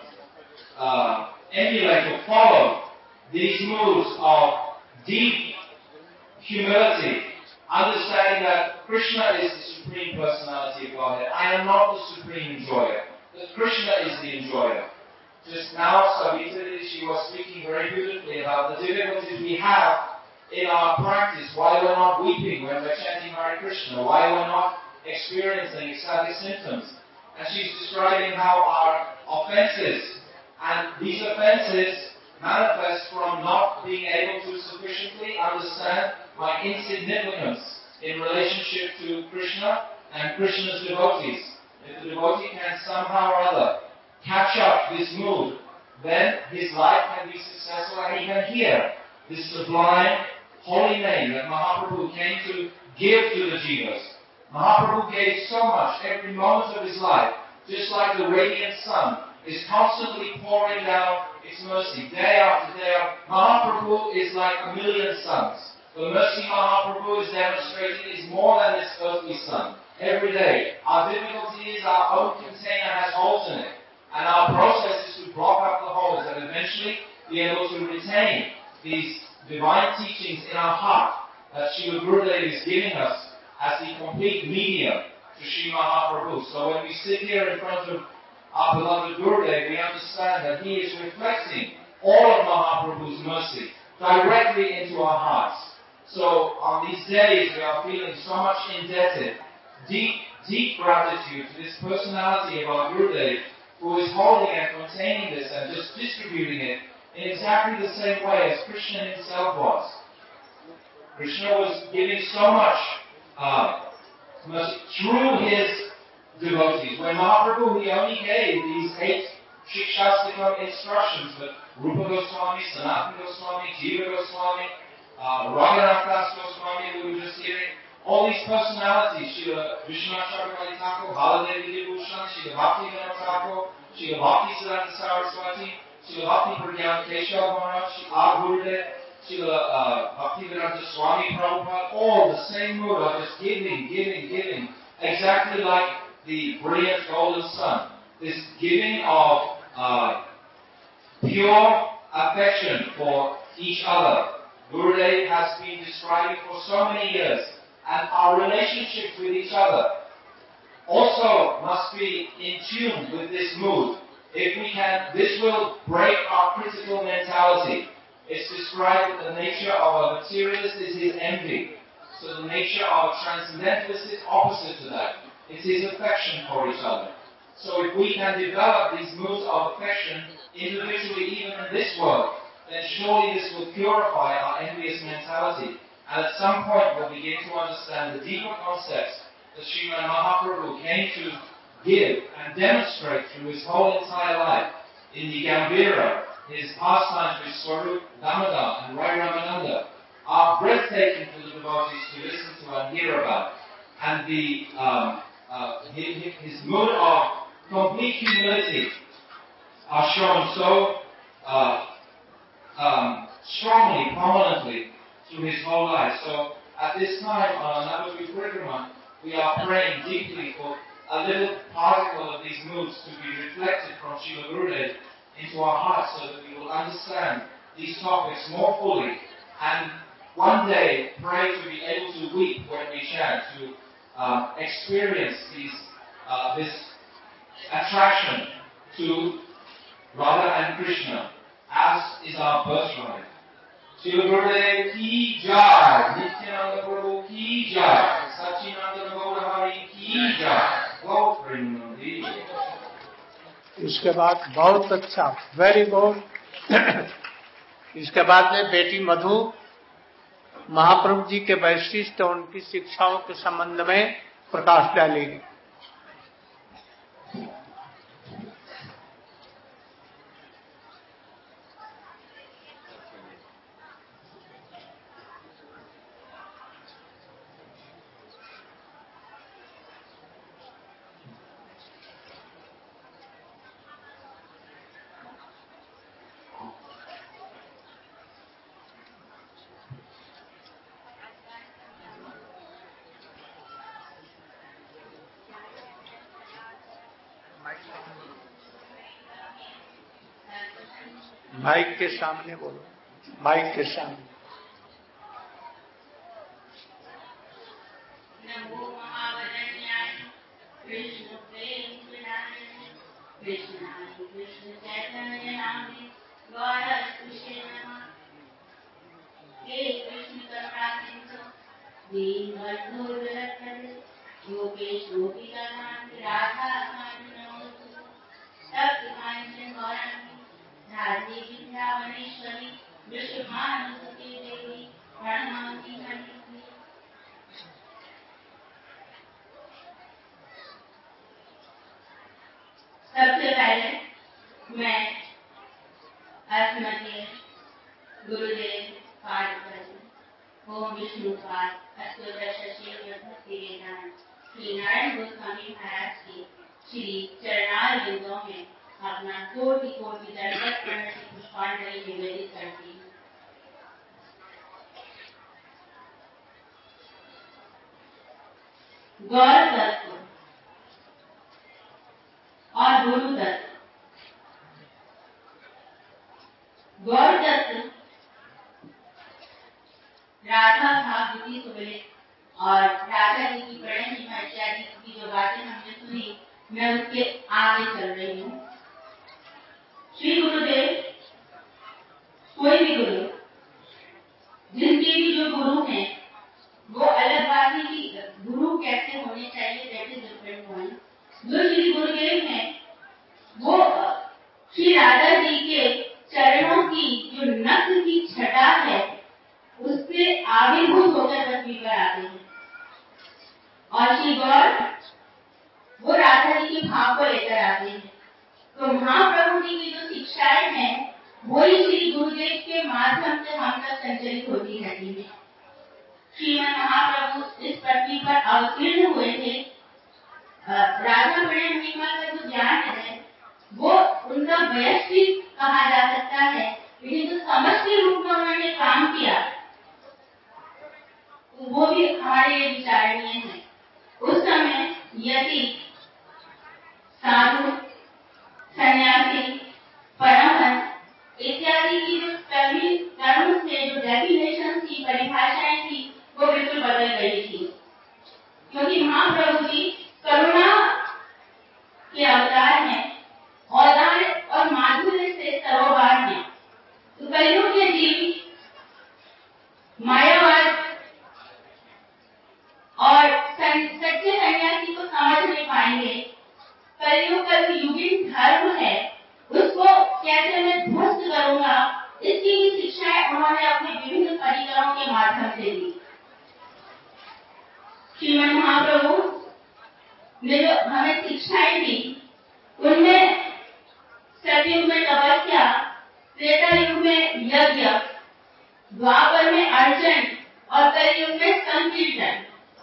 emulate or follow these moods of deep humility, understanding that Krishna is the Supreme Personality of Godhead. I am not the Supreme Enjoyer, but Krishna is the Enjoyer. Just now, Savita, she was speaking very beautifully about the difficulties we have in our practice, why we're not weeping when we're chanting Hare Krishna, why we're not experiencing ecstatic symptoms. And she's describing how our offenses, and these offenses manifest from not being able to sufficiently understand my insignificance in relationship to Krishna and Krishna's devotees. If the devotee can somehow or other catch up this mood, then his life can be successful and he can hear this sublime holy name that Mahaprabhu came to give to the jivas. Mahaprabhu gave so much every moment of his life, just like the radiant sun is constantly pouring down its mercy day after day. Mahaprabhu is like a million suns. The mercy Mahaprabhu is demonstrating is more than this earthly sun. Every day, our difficulty is our own container has holes in it. And our process is to block up the holes and eventually be able to retain these divine teachings in our heart that Srila Gurudev is giving us as the complete medium to Sri Mahaprabhu. So when we sit here in front of our beloved Gurudev, we understand that he is reflecting all of Mahaprabhu's mercy directly into our hearts. So on these days we are feeling so much indebted, deep gratitude to this personality of our Gurudev, who is holding and containing this and just distributing it in exactly the same way as Krishna himself was. Krishna was giving so much through his devotees. When Mahaprabhu, he only gave these 8 Shikshastikam instructions, but Rupa Goswami, Sanatana Goswami, Jiva Goswami, Raghunath Das Goswami, we were just hearing, all these personalities, Srila Vishwanath Chakravarti Thakur, Baladev Vidyabhushan, Srila Bhakti Vinod Thakur, Srila Bhakti Siddhanta Saraswati, Srila Bhakti Pragyan Keshav Maharaj, our Gurudev, Srila Bhaktivedanta Swami Prabhupada, all the same mood of just giving, exactly like the brilliant golden sun. This giving of pure affection for each other. Gurudev has been describing for so many years, and our relationship with each other also must be in tune with this mood. If we can, this will break our critical mentality. It's described that the nature of a materialist is his envy. So the nature of a transcendentalist is opposite to that. It is affection for each other. So if we can develop these moods of affection individually even in this world, then surely this will purify our envious mentality. And at some point we'll begin to understand the deeper concepts that Srimad Mahaprabhu came to give and demonstrate through his whole entire life. In the Gambhira, his pastimes with Swarup, Damodar and Rai Ramananda are breathtaking for the devotees to listen to and hear about. And his mood of complete humility are shown so strongly, prominently through his whole life. So at this time on Navadvip Parikrama, we are praying deeply for a little particle of these moods to be reflected from Srila Gurudev into our hearts so that we will understand these topics more fully and one day pray to be able to weep when we chant, to experience this attraction to Radha and Krishna as is our birthright. Srila Gurudev ki jai, Nityananda Prabhu ki jai, Sachinanda Gaurahari ki jai. इसके बाद बहुत अच्छा, very good. इसके बाद में बेटी मधु महाप्रभु जी के वैशिष्ट और उनकी शिक्षाओं के संबंध में प्रकाश डालेगी। माइक के सामने बोलो, माइक के सामने। नमो महावदन्याय कृष्ण प्रेम प्रदायिने कृष्णाय कृष्ण चैतन्य नामिने गौरहृषे नमः। हे कृष्ण करुणा सिंधु दीनबन्धो जगत्पते गोपेश गोपिकाकान्त राधा कान्त नमोस्तुते। तप्त कांचन गौरांगी राधे वृंदावनेश्वरी विश्वभानुसुते देवी प्रणमामि हरिप्रिये। सबसे पहले मैं अस्मदीय गुरुदेव पाठ करूं। ओम विष्णु पाठ अष्टोत्तर भक्ति वेदांत श्री नारायण गोस्वामी महाराज की श्री चरणार बिंदों में अपना कोटि कोटि दंडवत प्रणति पुष्पांजलि निवेदित करती हूँ। गौर तत्व और गुरु तत्व। गौर तत्व राधा भाव द्वितीय सुमिलित और राधा जी की प्रणय महिमा इत्यादि की जो बातें हमने सुनी, मैं उसके आगे चल रही हूँ। श्री गुरुदेव, कोई भी गुरु, जिनके भी जो गुरु हैं, वो अलग बात है कि गुरु कैसे होने चाहिए, दैट इज डिफरेंट पॉइंट। जो श्री गुरुदेव हैं, वो श्री राधा जी के चरणों की जो नक्श की छटा है, उससे आविर्भूत होकर पृथ्वी पर आते हैं। और श्री गौर वो राधा जी के भाव को लेकर आते हैं। तो महाप्रभु जी की जो शिक्षाएं हैं, वही श्री गुरुदेव के माध्यम से हम तक संचलित होती रहती है। श्रीमद महाप्रभु इस पृथ्वी पर अवतीर्ण हुए थे। राधा प्रणय महिमा का जो ज्ञान है, वो उनका वैयक्तिक कहा जा सकता है, लेकिन जो समष्टि रूप में उन्होंने काम किया, वो भी हमारे लिए विचारणीय है। उस समय यदि साधु, सन्यासी, परमहंस इत्यादि की जो टर्म से जो डेफिनेशन थी, परिभाषाएं थी, वो बिल्कुल बदल गई थी। क्योंकि महाप्रभु जी करुणा के अवतार हैं और माधुर्य से सर्व श्रीमन महाप्रभु ने जो हमें शिक्षाएं दी, उनमें सतयुग में तपस्या, त्रेता युग में यज्ञ, द्वापर में अर्चन और कलयुग में संकीर्तन,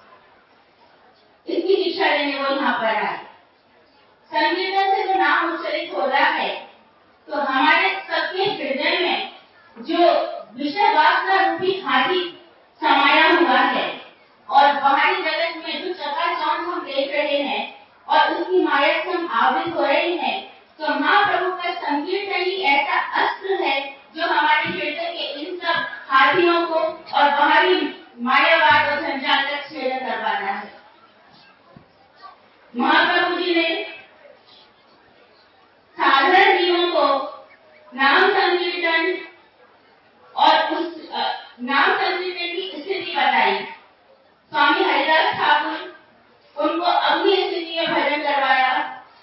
इसकी शिक्षा देने को यहाँ पर आए। संकीर्तन से जो नाम उच्चरित हो रहा है, तो हमारे सबके हृदय में जो विषय वासना रूपी हाथी समाया हुआ है और बाहरी जगत में जो चकाचौंध हम देख रहे हैं और उसकी माया से हम आवृत हो रहे हैं, तो महाप्रभु का संकीर्तन ही ऐसा अस्त्र है जो हमारे हृदय के इन सब हाथियों को और बाहरी मायावाद और संचार का छेदन कर पाता है। महाप्रभु जी ने साधारण जीवों को नाम संकीर्तन और उस नाम संकीर्तन की स्थिति बताई। स्वामी हरिदास ठाकुर उनको अग्नि स्थिति में भजन करवाया।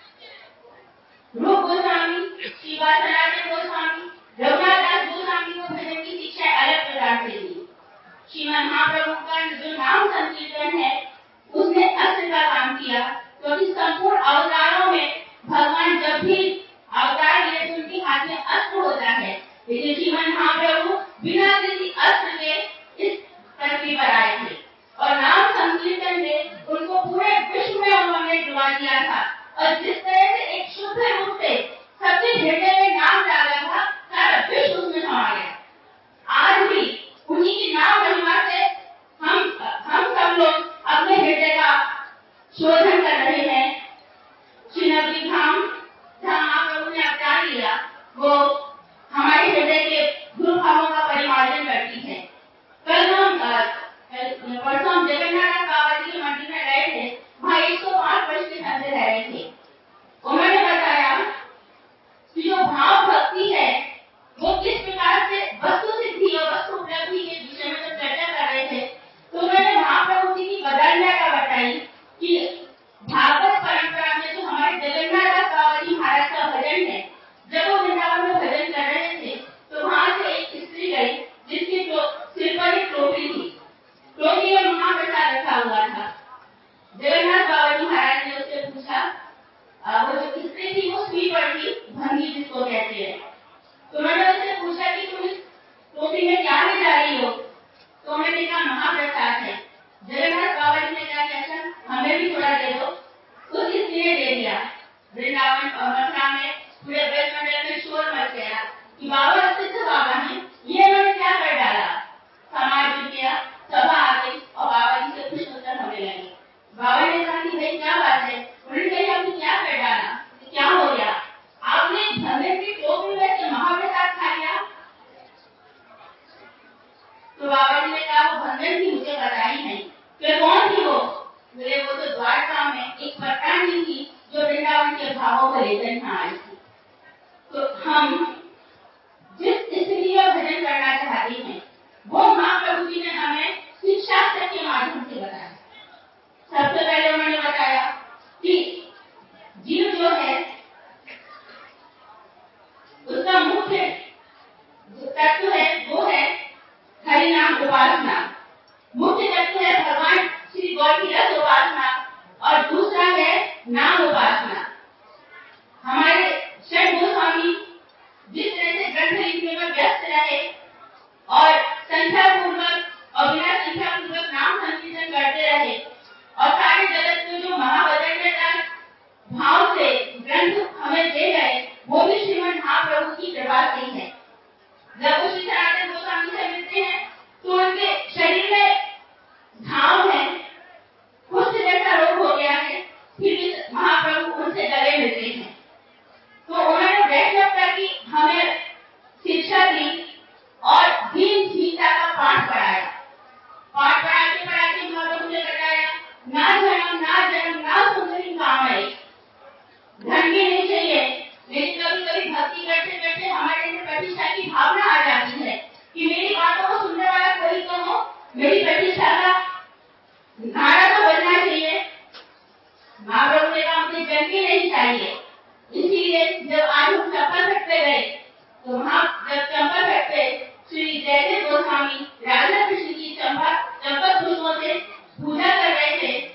रूप गोस्वामी, शिवा सनातन गोस्वामी, रघुनाथ दास गोस्वामी को भजन की शिक्षा अलग प्रकार से दी। श्रीमन महाप्रभु का जो नाम संकीर्तन है, उसने अस्त्र का काम किया, क्योंकि संपूर्ण अवतारों में भगवान जब भी अवतार ले तो उनके हाथ में अस्त्र होता है, लेकिन श्रीमन महाप्रभु बिना किसी अस्त्र के इस पृथ्वी पर आए थे और नाम संकीर्तन में उनको पूरे विश्व में उन्होंने डुबा दिया था। और जिस तरह से एक शुद्ध रूप से सबके हृदय में नाम डाला था, सारा विश्व उसमें समा गया। आज भी उन्हीं की नाम महिमा से हम सब लोग अपने हृदय का शोधन कर रहे हैं। श्रीनगरी धाम जहाँ महाप्रभु ने अवतार लिया, वो हमारे हृदय के गुरु भावों का परिमार्जन करती है। परसों हम जगन्नाथ बाबा जी के मंदिर में गए थे, वहाँ 105 वर्ष के संत रह रहे थे। उन्होंने बताया कि जो भाव भक्ति है वो किस प्रकार से वस्तु सिद्धि और वस्तु उपलब्धि के विषय में जब चर्चा कर रहे थे, तो उन्होंने महाप्रभु जी की बदलना बताई कि भागवत परंपरा में जो हमारे जगन्नाथ बाबा जी महाराज का भजन है, जब वो वृंदावन में भजन कर रहे थे, तो वहां से एक स्त्री गई जिसके सिर पर एक टोकरी थी। टोकरी में महाप्रसाद रखा हुआ था। जगन्नाथ बाबा जी महाराज ने उससे पूछा, वो जो स्त्री थी वो सुई पर थी, भंगी जिसको कहते हैं। तो उन्होंने उससे पूछा कि तुम इस टोकरी में क्या ले जा रही हो? तो उन्होंने कहा महाप्रसाद है। जगन्नाथ बाबा जी ने कहा कि अच्छा हमें भी थोड़ा दे दो। उस स्त्री ने दे दिया। वृंदावन और मथुरा में पूरे ब्रजमंडल में शोर मच गया कि बाबा सिद्ध बाबा हैं, ये उन्होंने क्या कर डाला। समाज जुट गया, सभा आ गई और बाबा जी से प्रश्नोत्तर होने लगे। बाबा ने कहा कि भाई क्या बात है? उन्होंने कहा आपने क्या कर डाला, क्या हो गया? आपने भंगन की टोकरी में से महाप्रसाद खा लिया। तो बाबा जी ने कहा वो भंगन की मुझे पता ही नहीं। फिर कौन थी वो? बोले वो तो द्वारका में एक पट्टानी थी जो वृंदावन के भावों को लेकर यहाँ आई थी। तो हम जिस स्थिति में भजन करना चाहते हैं, वो महाप्रभु जी ने हमें शिक्षा के माध्यम से बताया। सबसे पहले उन्होंने बताया कि जीव जो है उसका मुख्य तत्व है वो है हरि नाम उपासना। मुख्य तत्व है भगवान श्री गौर की रस उपासना और दूसरा है नाम उपासना। हमारे षट गोस्वामी जिस तरह से ग्रंथ लिखने में व्यस्त रहे और संख्या पूर्वक और बिना संख्या पूर्वक नाम संकीर्तन करते रहे और सारे जगत में जो महावदनदार भाव से ग्रंथ हमें दे गए, वो भी श्रीमद महाप्रभु की कृपा से ही है। जब वो श्री सनातन गोस्वामी से मिलते हैं तो उनके शरीर में घाव है, कुष्ठ जैसा रोग हो गया है, फिर भी महाप्रभु उनसे गले मिलते हैं। तो उन्होंने वैष्णवता की हमें शिक्षा दी और दीन दीनता का पाठ पढ़ाया। पाठ पढ़ाते पढ़ाते महाप्रभु ने बताया ना जन्म ना सुंदरी काम है। धन भी नहीं चाहिए, लेकिन कभी कभी भक्ति करते करते हमारे अंदर प्रतिष्ठा की भावना आ जाती है कि मेरी बातों को सुनने वाला कोई तो हो, मेरी प्रतिष्ठा का नारा तो बजना चाहिए। महाप्रभु ने कहा मुझे जन भी नहीं चाहिए। इसीलिए जब आज हम चंपल घाट पे गए तो वहाँ जब चंपल घाट पे श्री जयदेव गोस्वामी राधा कृष्ण की चंपल पुष्पों से पूजा कर रहे थे,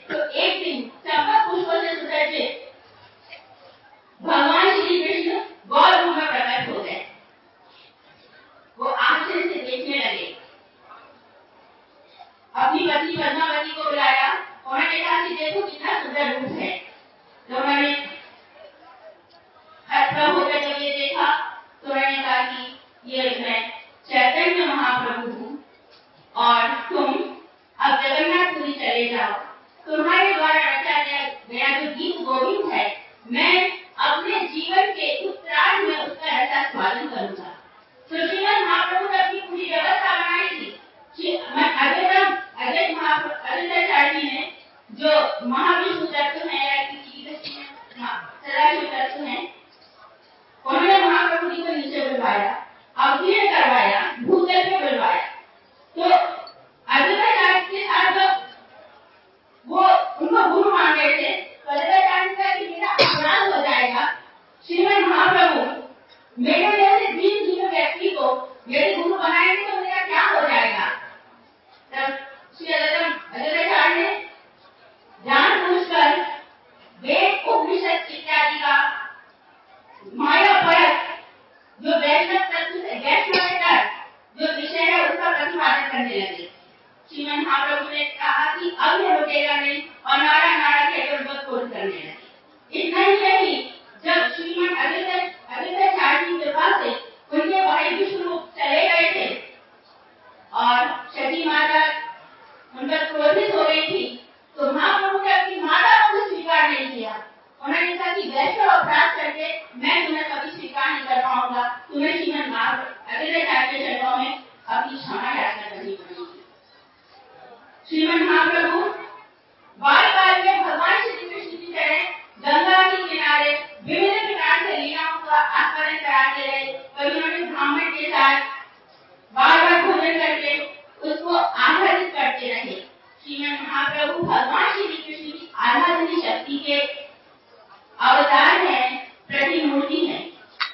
बुलवाया, अवधि ने करवाया, भूतल पे बुलवाया। तो अद्वैताचार्य के साथ जब वो उनको गुरु मान रहे थे, तो अद्वैताचार्य का कि मेरा अपराध हो जाएगा, श्रीमद महाप्रभु मेरे जैसे दीन व्यक्ति को यदि गुरु बनाएंगे तो मेरा क्या हो जाएगा। तब श्री अद्वैताचार्य ने जानबूझकर वेद उपनिषद इत्यादि का माया परक जो वैष्णवेतर जो विषय है उसका प्रतिपादन करने लगे। श्रीमद महाप्रभु ने कहा कि अब यह रुकेगा नहीं और नारा नारा कहकर बोध करने लगे। इतना ही नहीं, जब श्रीमद अद्वैताचार्य की कृपा से उनके भाई विष्णु चले गए थे और सती माता उन पर क्रोधित हो गई थी, तो महाप्रभु ने अपनी माता को स्वीकार नहीं किया। उन्होंने कहा कि वैष्णव अपराध करके मैं तुम्हें कभी स्वीकार नहीं कर पाऊंगा, तुम्हें श्रीमद अद्वैताचार्य के चरणों में अपनी क्षमा याचना करनी पड़ेगी। श्रीमद महाप्रभु बाल काल में भगवान श्री कृष्ण की तरह गंगा के किनारे विभिन्न प्रकार से लीलाओं का आस्वादन कराते रहे। कभी उन्होंने ब्राह्मण के साथ बार बार भोजन करके उसको आह्लादित करते रहे। श्रीमद महाप्रभु भगवान श्री कृष्ण की आराधनी शक्ति के अवतार है, प्रतिमूर्ति है।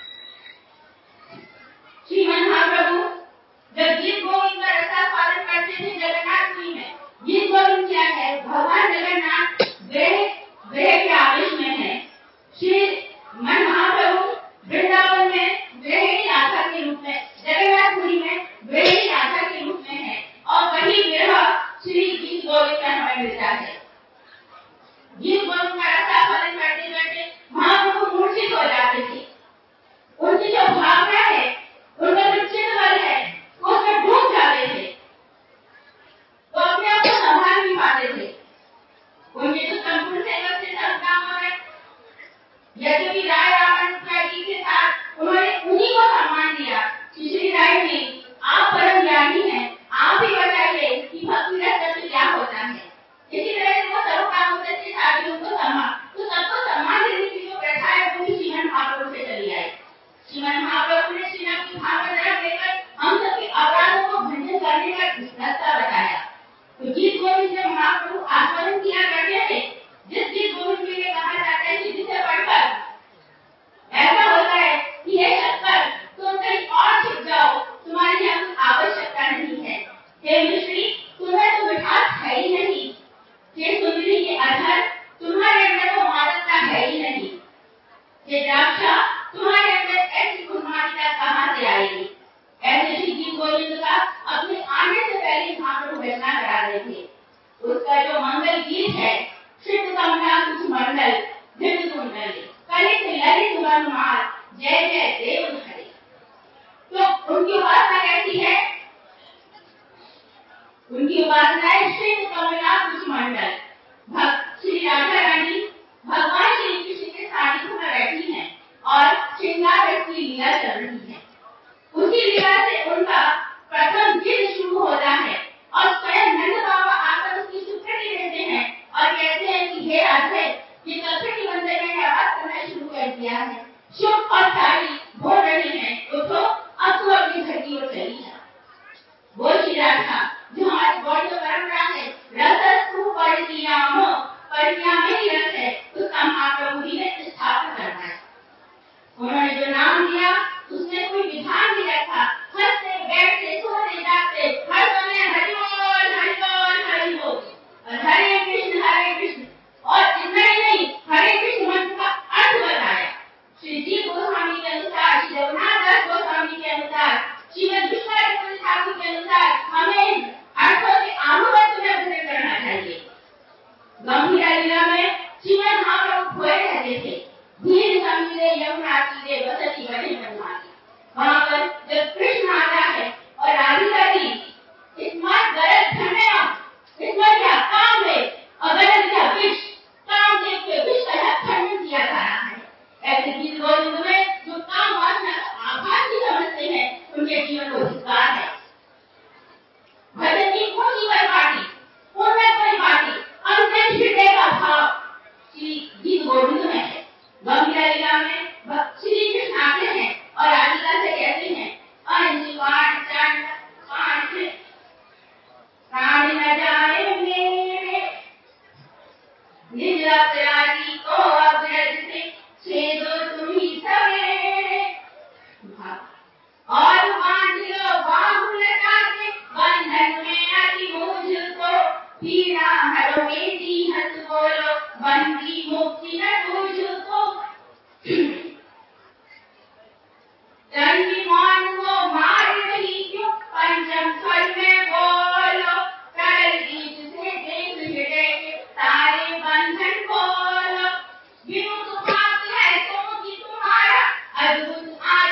श्रीमद महाप्रभु जब गीत गोविंद का रसास्वादन करते थे जगन्नाथपुरी में, गीत गोविंद क्या है, भगवान जगन्नाथ ग्रह के आवेश में है। श्री महाप्रभु वृंदावन में ग्रह की राधा के रूप में, जगन्नाथपुरी में ग्रह की राधा के रूप में है और वही ग्रह श्री गीत गोविंद में हमें मिलता है। गीत गोविंद का रसास्वादन करते करते महाप्रभु मूर्छित हो जाते थे। उनकी जो भावना है, उनका जो चित्तबल है, उसमें डूब जाते थे, वो अपने आप को संभाल नहीं पाते थे। उनके जो संपूर्ण सेवक थे संतान में, यद्यपि राय रावण इत्यादि के साथ उन्होंने उन्हीं को सम्मान दिया। श्री राय जी आप परम ज्ञानी हैं, आप ही बताइए कि भक्ति रस तत्व क्या होता है। इसी तरह से वो सब काम होते थे, साधु को सम्मान, तो सबको सम्मान देने की जो प्रथा है वो भी श्रीमद महाप्रभु से चली आई। श्रीमद महाप्रभु ने श्री राम की भावना लेकर हम सबके अपराधों को भंजन करने का रास्ता बताया। तो गीत गोविंद में महाप्रभु आस्वादन किया करते थे। जिस गीत गोविंद में कहा जाता है कि जिसे पढ़कर ऐसा होता है कि हे शंकर तुम कहीं और छिप जाओ, तुम्हारी यहाँ कोई आवश्यकता नहीं है। हे मिश्री तुम्हें तो मिठास है ही नहीं। हे सुंदरी के अधर तुम्हारे अंदर वो मादकता है ही नहीं। हे द्राक्षा तुम्हारे अंदर ऐसी उन्मादिता कहाँ से आएगी। ऐसे श्री गीत गोविंद का अपने आने से पहले महाप्रभु रचना करा रहे थे। उसका जो मंगल गीत है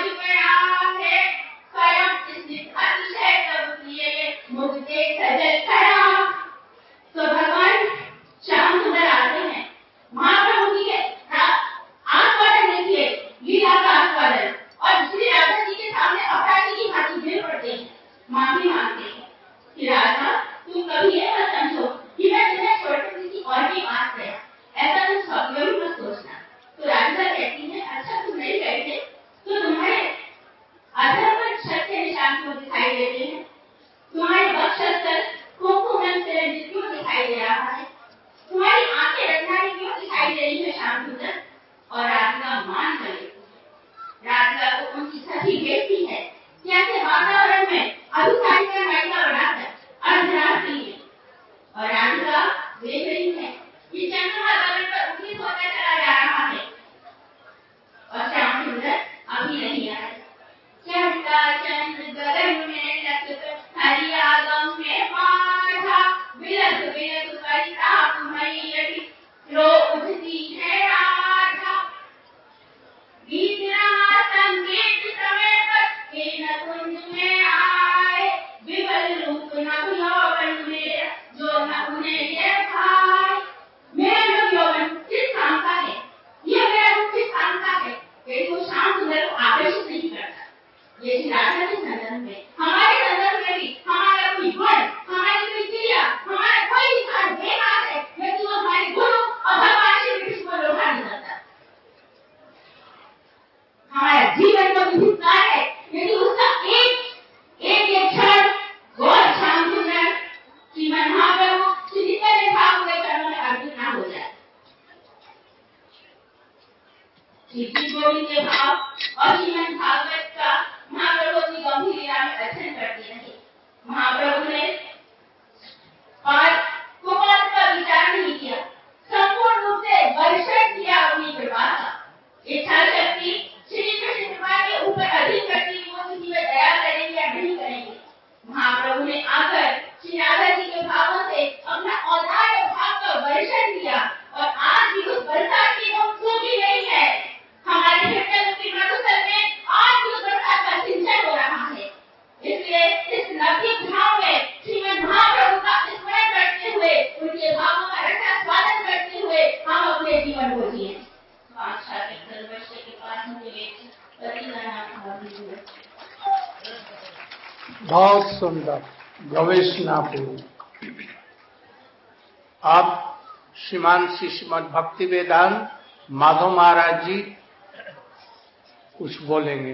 प्रणाम है स्वयं स्थित अतिशय प्रभु प्रिय मुझे सजल खड़ा। तो भगवान श्याम सुंदर आते हैं महाप्रभु की आस्वादन देखिए, लीला का आस्वादन, और श्री राधा जी के सामने अपराधी की भांति गिर पड़ते हैं, माफी मांगते हैं कि राधा तुम कभी ये मत समझो कि मैं तुम्हें छोड़कर किसी और की पास गया, ऐसा तुम स्वप्न में मत सोचना। तो राधिका कहती है अच्छा तुम नहीं कहते तो तुम्हारे अधर पर छत के निशान क्यों दिखाई देते हैं, तुम्हारे वक्षस्थल पर कुमकुम से रंजित क्यों दिखाई दे रहा है, तुम्हारी आंखें रत्नारी क्यों दिखाई दे रही है श्याम सुंदर। और राधिका मान गई। राधिका को उनकी सखी देखती है कि ऐसे वातावरण में अभिसारिका नायिका बनाकर अर्धरात रही है, और राधिका देख रही है कि चंद्रमा गगन पर उठित होता चला जा रहा है और श्याम सुंदर अभी नहीं आए। चढ़ता चंद्र गगन में लखत हरि आगम में बाधा, बिलख बिलख परिताप मैयरी रो उठती है राधा। गीतना संगीत समय पर कीन कुंज में आए, विबल रूप नभ यौवन में जो न उन्हें ये भाई। मेरा जो यौवन किस काम का है, ये मेरा रूप किस काम का है, यदि वो श्याम सुंदर को आकर्षित नहीं करता। ये राधा के संदर्भ में, हमारे संदर्भ में भी हमारा कोई गुण, हमारी कोई क्रिया, हमारा कोई विचार बेकार है यदि वो हमारे गुरु और भगवान श्री कृष्ण को लोभा नहीं करता। हमारा जीवन जो विभिन्नता है यदि उसका एक क्षण गौर श्याम सुंदर श्रीमन महाप्रभु श्री नित्यानंद ठाकुर के चरणों में अर्पित ना हो जाए। श्री गोविंद के भाव और श्रीमन भागवत का महाप्रभु की गंभीर लीला में अध्ययन करते रहे। महाप्रभु ने कुमार का विचार नहीं किया, संपूर्ण रूप से वर्षण किया अपनी कृपा का। इच्छा शक्ति श्री कृष्ण कृपा के ऊपर अधिक करती कि वो किसी में दया करेंगे या नहीं करेंगे। महाप्रभु ने आकर श्री राधा जी के भावों से अपना औदार्य भाव का वर्षण किया, और आज भी उस बरसात की वो सूखी नहीं है। हमारे हृदय रूपी मधुकर में आज भी उस बरसात का सिंचन हो रहा है। इसलिए इस नदी भाव में श्रीमद् महाप्रभु का स्मरण करते हुए, उनके भावों का रसास्वादन करते हुए हम अपने जीवन को जिए। बहुत सुंदर गवेषणापूर्ण। अब श्रीमान श्रीमद् भक्ति वेदांत माधव महाराज जी कुछ बोलेंगे।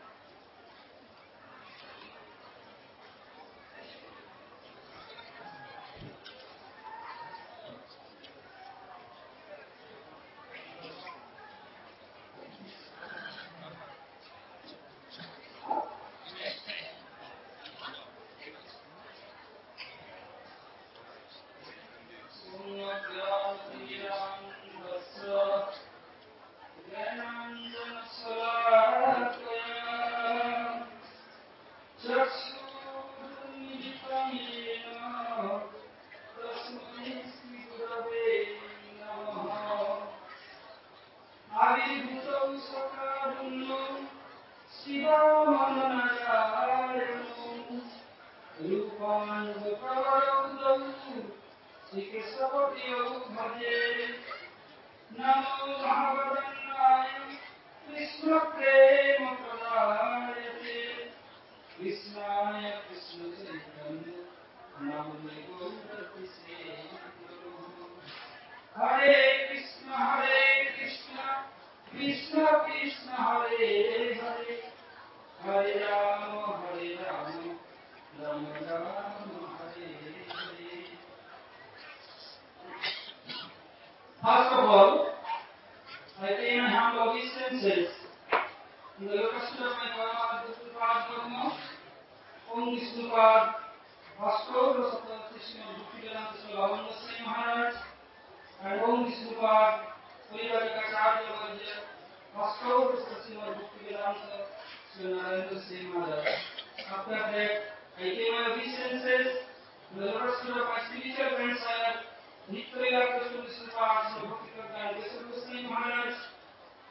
First of all, I pay my humble obeisances in the location of my God, Vishnupada Dharma, Om Vishnupada, Vastotra Sattva Srimad Bhaktivedanta Swami Goswami Maharaj, and Om Vishnupada, Parivarikacharya Vajya, Vastotra Srimad Bhaktivedanta Swami Narendra Goswami Maharaj. After that, I pay my obeisances in the location of my spiritual grandsire, Nityalila Krishna Vishnupada Swami Bhaktivedanta Goswami Maharaj,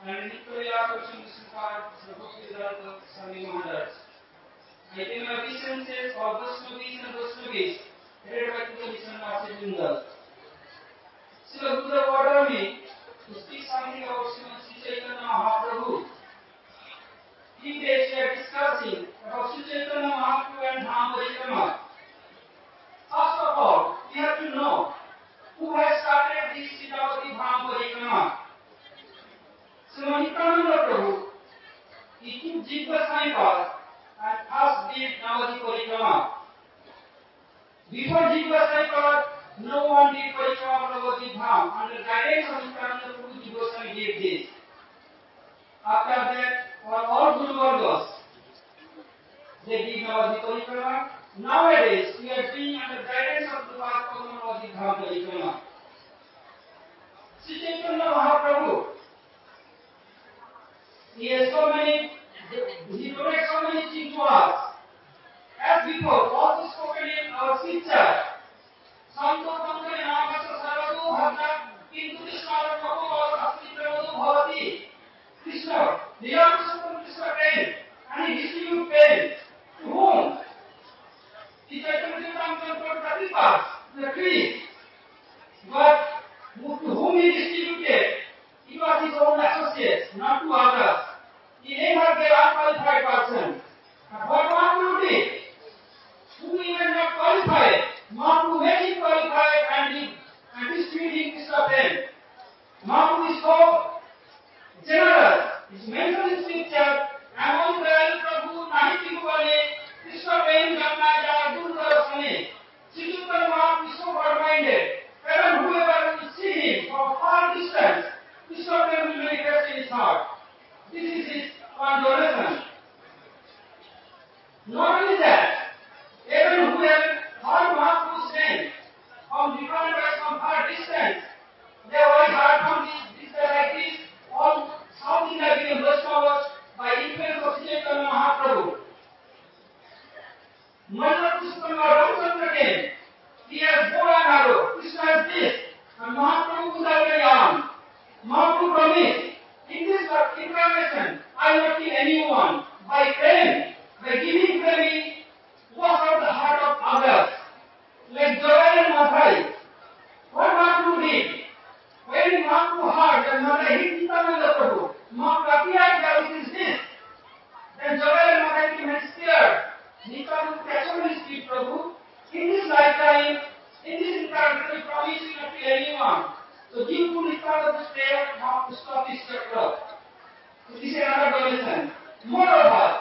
and Nikolaya Krishna Vishnupada, Bhaktivedanta Swami Maharaj. I pay my obeisances of Vaishnavis and Vaishnavis, headed by the Mission Master Jindal. Srila Gurudev ordered me to speak something about Srimad Sri Chaitanya Mahaprabhu. In this we are discussing about Sri Chaitanya Mahaprabhu and Dham Parikrama. First of all, we have to know who has started this Sitavati Dham Parikrama. Srimad Nityananda Prabhu, he took Jigva Saipad and first did Navati Parikrama. Before Jigva Saipad, no one did Parikrama of Navati Dham. Under guidance of Nityananda Prabhu, Jigva Goswami did this. After that, all Guru Vargas, they did Navati Parikrama. Nowadays, we are doing under guidance of the Bhagavad Navati Dham Parikrama. Sri Chaitanya Mahaprabhu, he donated so many things to us. As before, also spoken in our scripture. Santo Pankaj Namasa Sarvadu Bhakta Kintu Krishna Prabhu Asmitradu Bhavati. Krishna, the Lord Krishna came and he distributed pain. To whom? The Chaitanya Charitamrita brought 30 parts to the trees. But to whom he distributed, it was his own associates, not to others. He never gave unqualified person. But what Mahaprabhu did? Who even not qualified? Mahaprabhu made him qualified and distributing Krishna pain. Mahaprabhu is so generous. It's mentioned in scripture, among the Prabhu Nahiti Bhuvane, Krishna pain Jamna Jaya Guru Darasane. Sri Chaitanya Mahaprabhu is so God-minded. Even whoever will see him from far distance, Krishna pain will manifest in his heart. This is his one donation. Not only that, even who have heard Mahaprabhu's name from different ways from far distance, they have always heard from this like this, all something like become Vaishnavas by influence of Sri Chaitanya Mahaprabhu. Mother Krishna Ramchandra came. He has bow and arrow. Krishna has this. And Mahaprabhu without any arm. Mahaprabhu promised, in this incarnation, I will not kill anyone. By praying, by giving praying, wash out the heart of others. Like Joel and Madhai. What Mahaprabhu did? When Mahaprabhu heard that Madhai hit Nityananda Prabhu, Mahaprabhu appeared that it is this. Then Joel and Madhai became scared. Nityananda actually speak Prabhu. In this lifetime, in this incarnation, we promise you not to kill anyone. So give to Nityananda to stay and not to stop this chakra. So this is another donation. Moreover,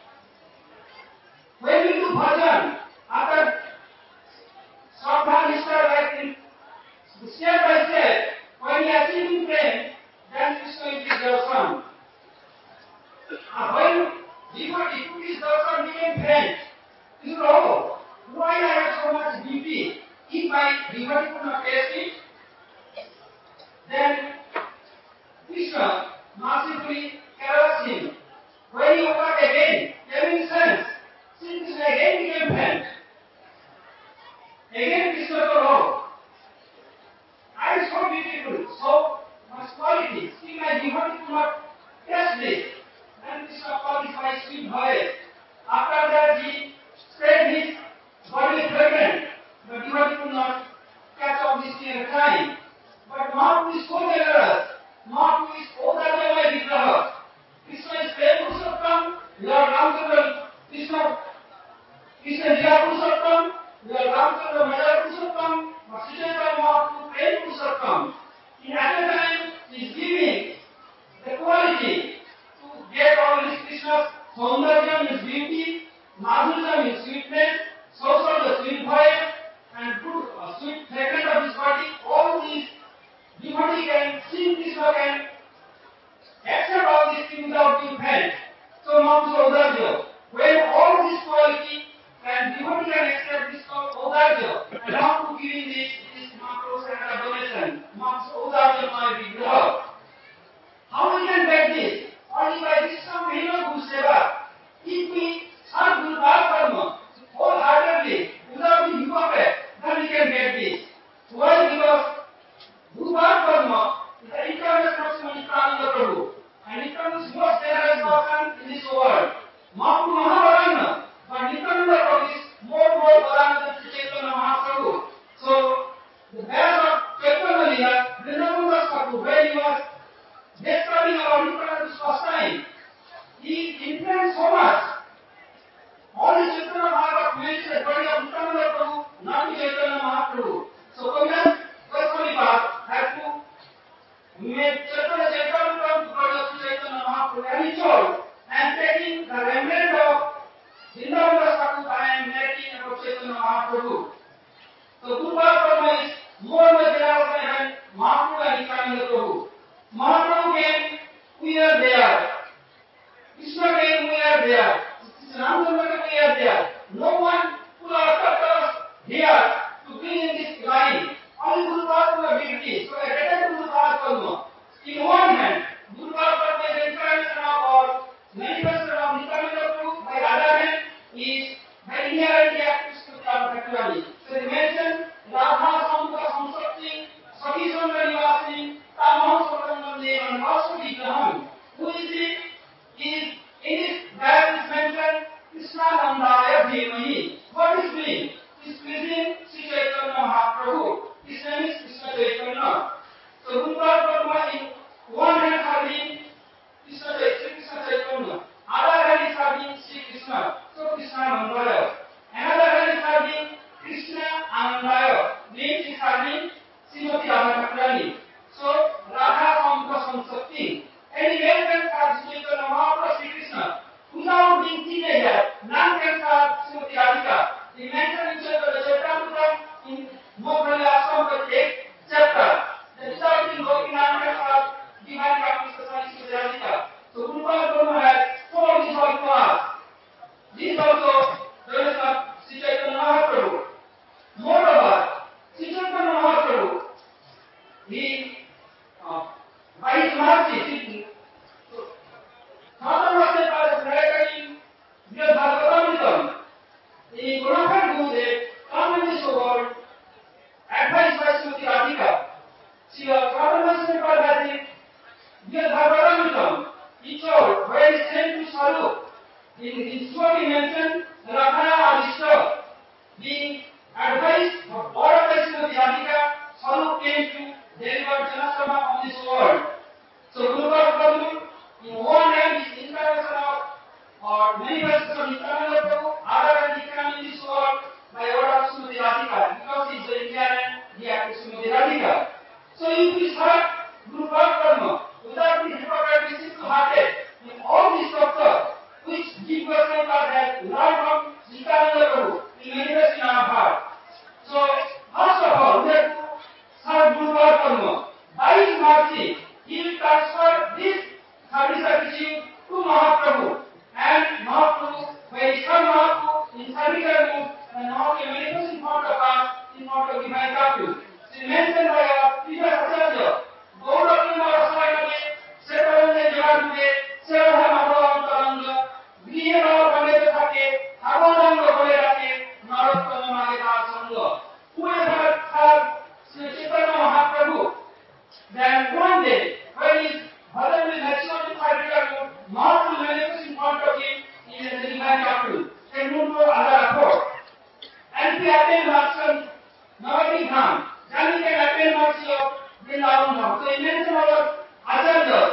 when we do bhajan, after Sadhana Nishtha, like in step by step, when we are achieving prem, then Krishna will be darshan. When before he took his darshan became friend, he said, oh, why I have so much beauty? If my devotee could not taste it, then Krishna mercifully caressed him. When he opened again, having sense, Sri Krishna again became friend. Again Krishna told, oh, I am so beautiful, so much quality. Still my devotee could not taste this. Then Krishna called his my sweet voice. After that he spread his body fragrant. The devotee could not catch up this thing at a time. But Mahaprabhu is so generous. Mahaprabhu is Odajamaya Vigraha. Krishna is Prem Purushottam, Lord Ramchandra, Krishna Lila Purushottam, Lord Ramchandra Maya Purushottam, Sri Chaitanya Mahaprabhu Prem Purushottam. In at a time, he is giving the quality to get all his Krishna's Saundaryam, his beauty, Madhuryam, his sweetness, Sausam, the sweet voice, and good sweet fragrance of his body. All these devotee can sing Krishna can accept all these things without being felt. So Mahaprabhu Odajya. When all this quality and devotee can accept this Odajya, and Mahaprabhu giving this Mahaprabhu's donation, Mahaprabhu Odajya Maya Vigraha. How we can get this? Only by this some Mahima Guru Seva. If we serve Guru Dharma wholeheartedly, without being hypocrite, then we can get this. Why? Because Guru Dharma is the incarnation of Srimad Nityananda Prabhu. so much. All the Chaitanya Mahaprabhu mentioned the body of Nityananda Prabhu, not the Chaitanya Mahaprabhu. So Kaviraj Goswami had to make Chaitanya Prabhu to body of Chaitanya Mahaprabhu, and he told, I am taking the remnant of Vrindavan Thakur, I am making about Chaitanya Mahaprabhu. So Guru Baba is more generous than Mahaprabhu and Nityananda Prabhu. Mahaprabhu came, we are there. Krishna came, we are there. Ramchandra came, we are there. No one could have kept us here to bring in this line. Only Guru Baba did this. So I return to Guru Baba. In one hand, Guru Baba is the incarnation of or manifestation of Nityananda Prabhu. By the other hand, is the inherent Krishna Bhaktivani. So he mentioned Radha Samukha Samsakti, Sakhi Sundar Nivasini, Tamaham Sundar and Vasudhi Graham. Who is it? In this verse is mentioned Krishna Nandaya Dhimahi. What is mean? He is pleasing Sri Chaitanya Mahaprabhu. His name is Krishna Chaitanya. So Guru Baba in one hand having Krishna Chaitanya, other hand is having Sri Krishna. So Krishna Nandaya. Another hand is having Krishna Anandaya. Name is having Srimati Radha Thakurani. So Radha Samukha Samsakti. Any man can have Sri Chaitanya Mahaprabhu, Sri Krishna. Without being teenager, none can have Srimati Radhika. He mentioned in Chaitanya in Mokhali Ashram, the 8th chapter. That without being working, none can have divine practice of Srimati Radhika. So Guru Baba has told this all to us. This also there is a Sri Chaitanya Mahaprabhu. Moreover, Sri Chaitanya Mahaprabhu, he by his mercy, Sadhana was narrating the Bhagavatam. The Gurudev Gurudev come in this world, advised by Srimati Radhika. She was Sadhana that the Bhagavatam, he told, where he sent to Saru. In Swami mentioned Radha Adishta, being advised or ordered by Srimati Radhika, Saru came to deliver Janasama on this world. So Guru Baba in one hand is incarnation of or manifestation of Nityananda Prabhu, other hand he came in this world by order of Srimati Radhika, because he is the incarnate, he acted Srimati Radhika. So if we start Guru Baba without being hypocrite, simple-hearted, in all these doctors, which Jiva Goswami has learned from Nityananda Prabhu, will manifest in our heart. So first of all, we have to serve Guru Baba. By his mercy, he will transfer this service attitude to Mahaprabhu. And Mahaprabhu, when he comes Mahaprabhu in servical mood, and Mahaprabhu manifests in front of us, in front of divine Thakur. She mentioned by our previous Acharya, Gaurav Rasayane, Setarane Jagadure, Sevadha Madhavantaranga, Griyanava Bhanete Thake, Bhagavananga Bhale Rake, Narottama Mageta Sangha. Whoever has Sri Chaitanya Mahaprabhu, then one day, when his bhajan will mature in practical mood, Mahaprabhu manifests in front of him in a divine Thakur. Can move no other effort. And if we attain Lakshman Navati Dham, then we can attain mercy of Vrindavan Dham. So he mentioned our Acharya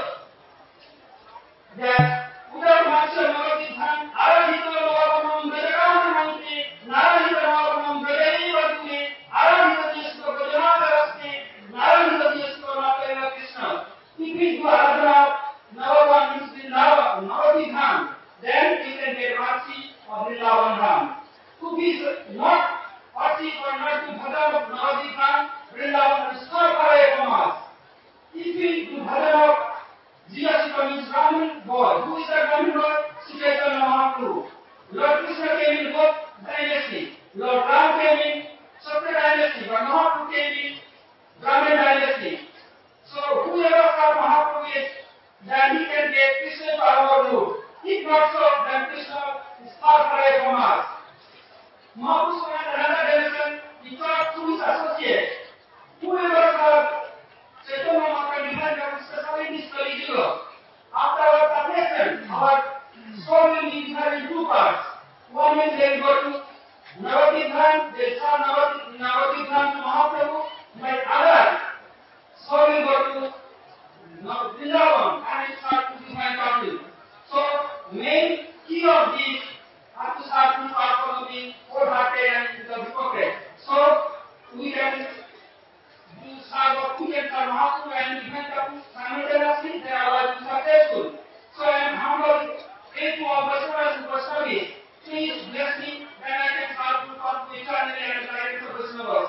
that without mercy of Navati Dham, Aradhita Navavanam Vedakanam Manti, Narahita Navavanam Vedani Vadune, Aradhita Jeshko Vedanata Rasne, Narahita Jeshko Natayana Krishna. If we do Aradhana Navavan means Navati Dham, then we can get mercy of Vrindavan Dham. Who is not mercy or not to bhajan of Navati Dham, Vrindavan is far away from us. If we do bhajan of Jiyasita means Brahmin boy. Who is that Brahmin boy? Sri Chaitanya Mahaprabhu. Lord Krishna came in both dynasty. Lord Ram came in Kshatriya dynasty, but Mahaprabhu came in Brahmin dynasty. So whoever serves Mahaprabhu is, then he can get Krishna to our mood. If not so, then Krishna is far away from us. Mahaprabhu had another dimension, he taught through his associates. Whoever serves Chaitanya Mahaprabhu divine especially in this Kali Yuga. After our perfection, our soul will be divided in two parts. One means they will go to Navati Dham, they serve Navati Dham to Mahaprabhu, but other soul will go to Vrindavan and it starts to divine Thakur. So main key of these are to start to part from the wholehearted and the hypocrite. So we can do serve we can serve Mahaprabhu and defend the simultaneously, then our life is successful. So I am humble if you are Vaishnavas and Vaishnavis, please bless me and I can serve to God eternally and guide the Vaishnavas.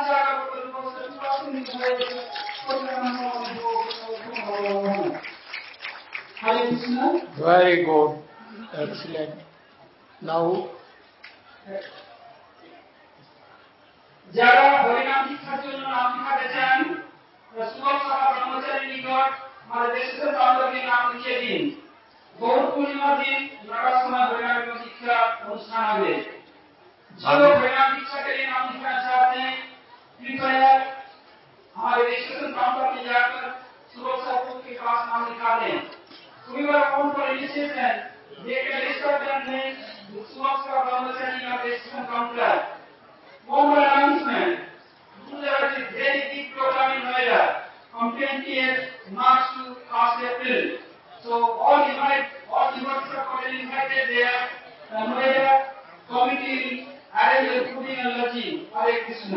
Hare Krishna. Very good. Excellent. Now, যারা হরিনাম শিক্ষার জন্য নাম লিখাতে চান সুবল সভা ব্রহ্মচারী নিকট আমাদের দেশের প্রান্তকে নাম লিখিয়ে দিন। গৌর পূর্ণিমার দিন 9টার সময় হরিনাম শিক্ষা অনুষ্ঠান হবে। जो हरिनाम शिक्षा के लिए नाम लिखना चाहते हैं कृपया हमारे रजिस्ट्रेशन काउंटर पे जाकर सुरक्षा पुलिस के पास नाम लिखा दें। We were on for registration. They can register their name with Suvaksha Brahmachari at registration counter. One more announcement. There is a very big program in Noida from 20th March to 1st April. So all devotees are cordially invited there. Noida committee arrange a fooding and lodging. Hare Krishna.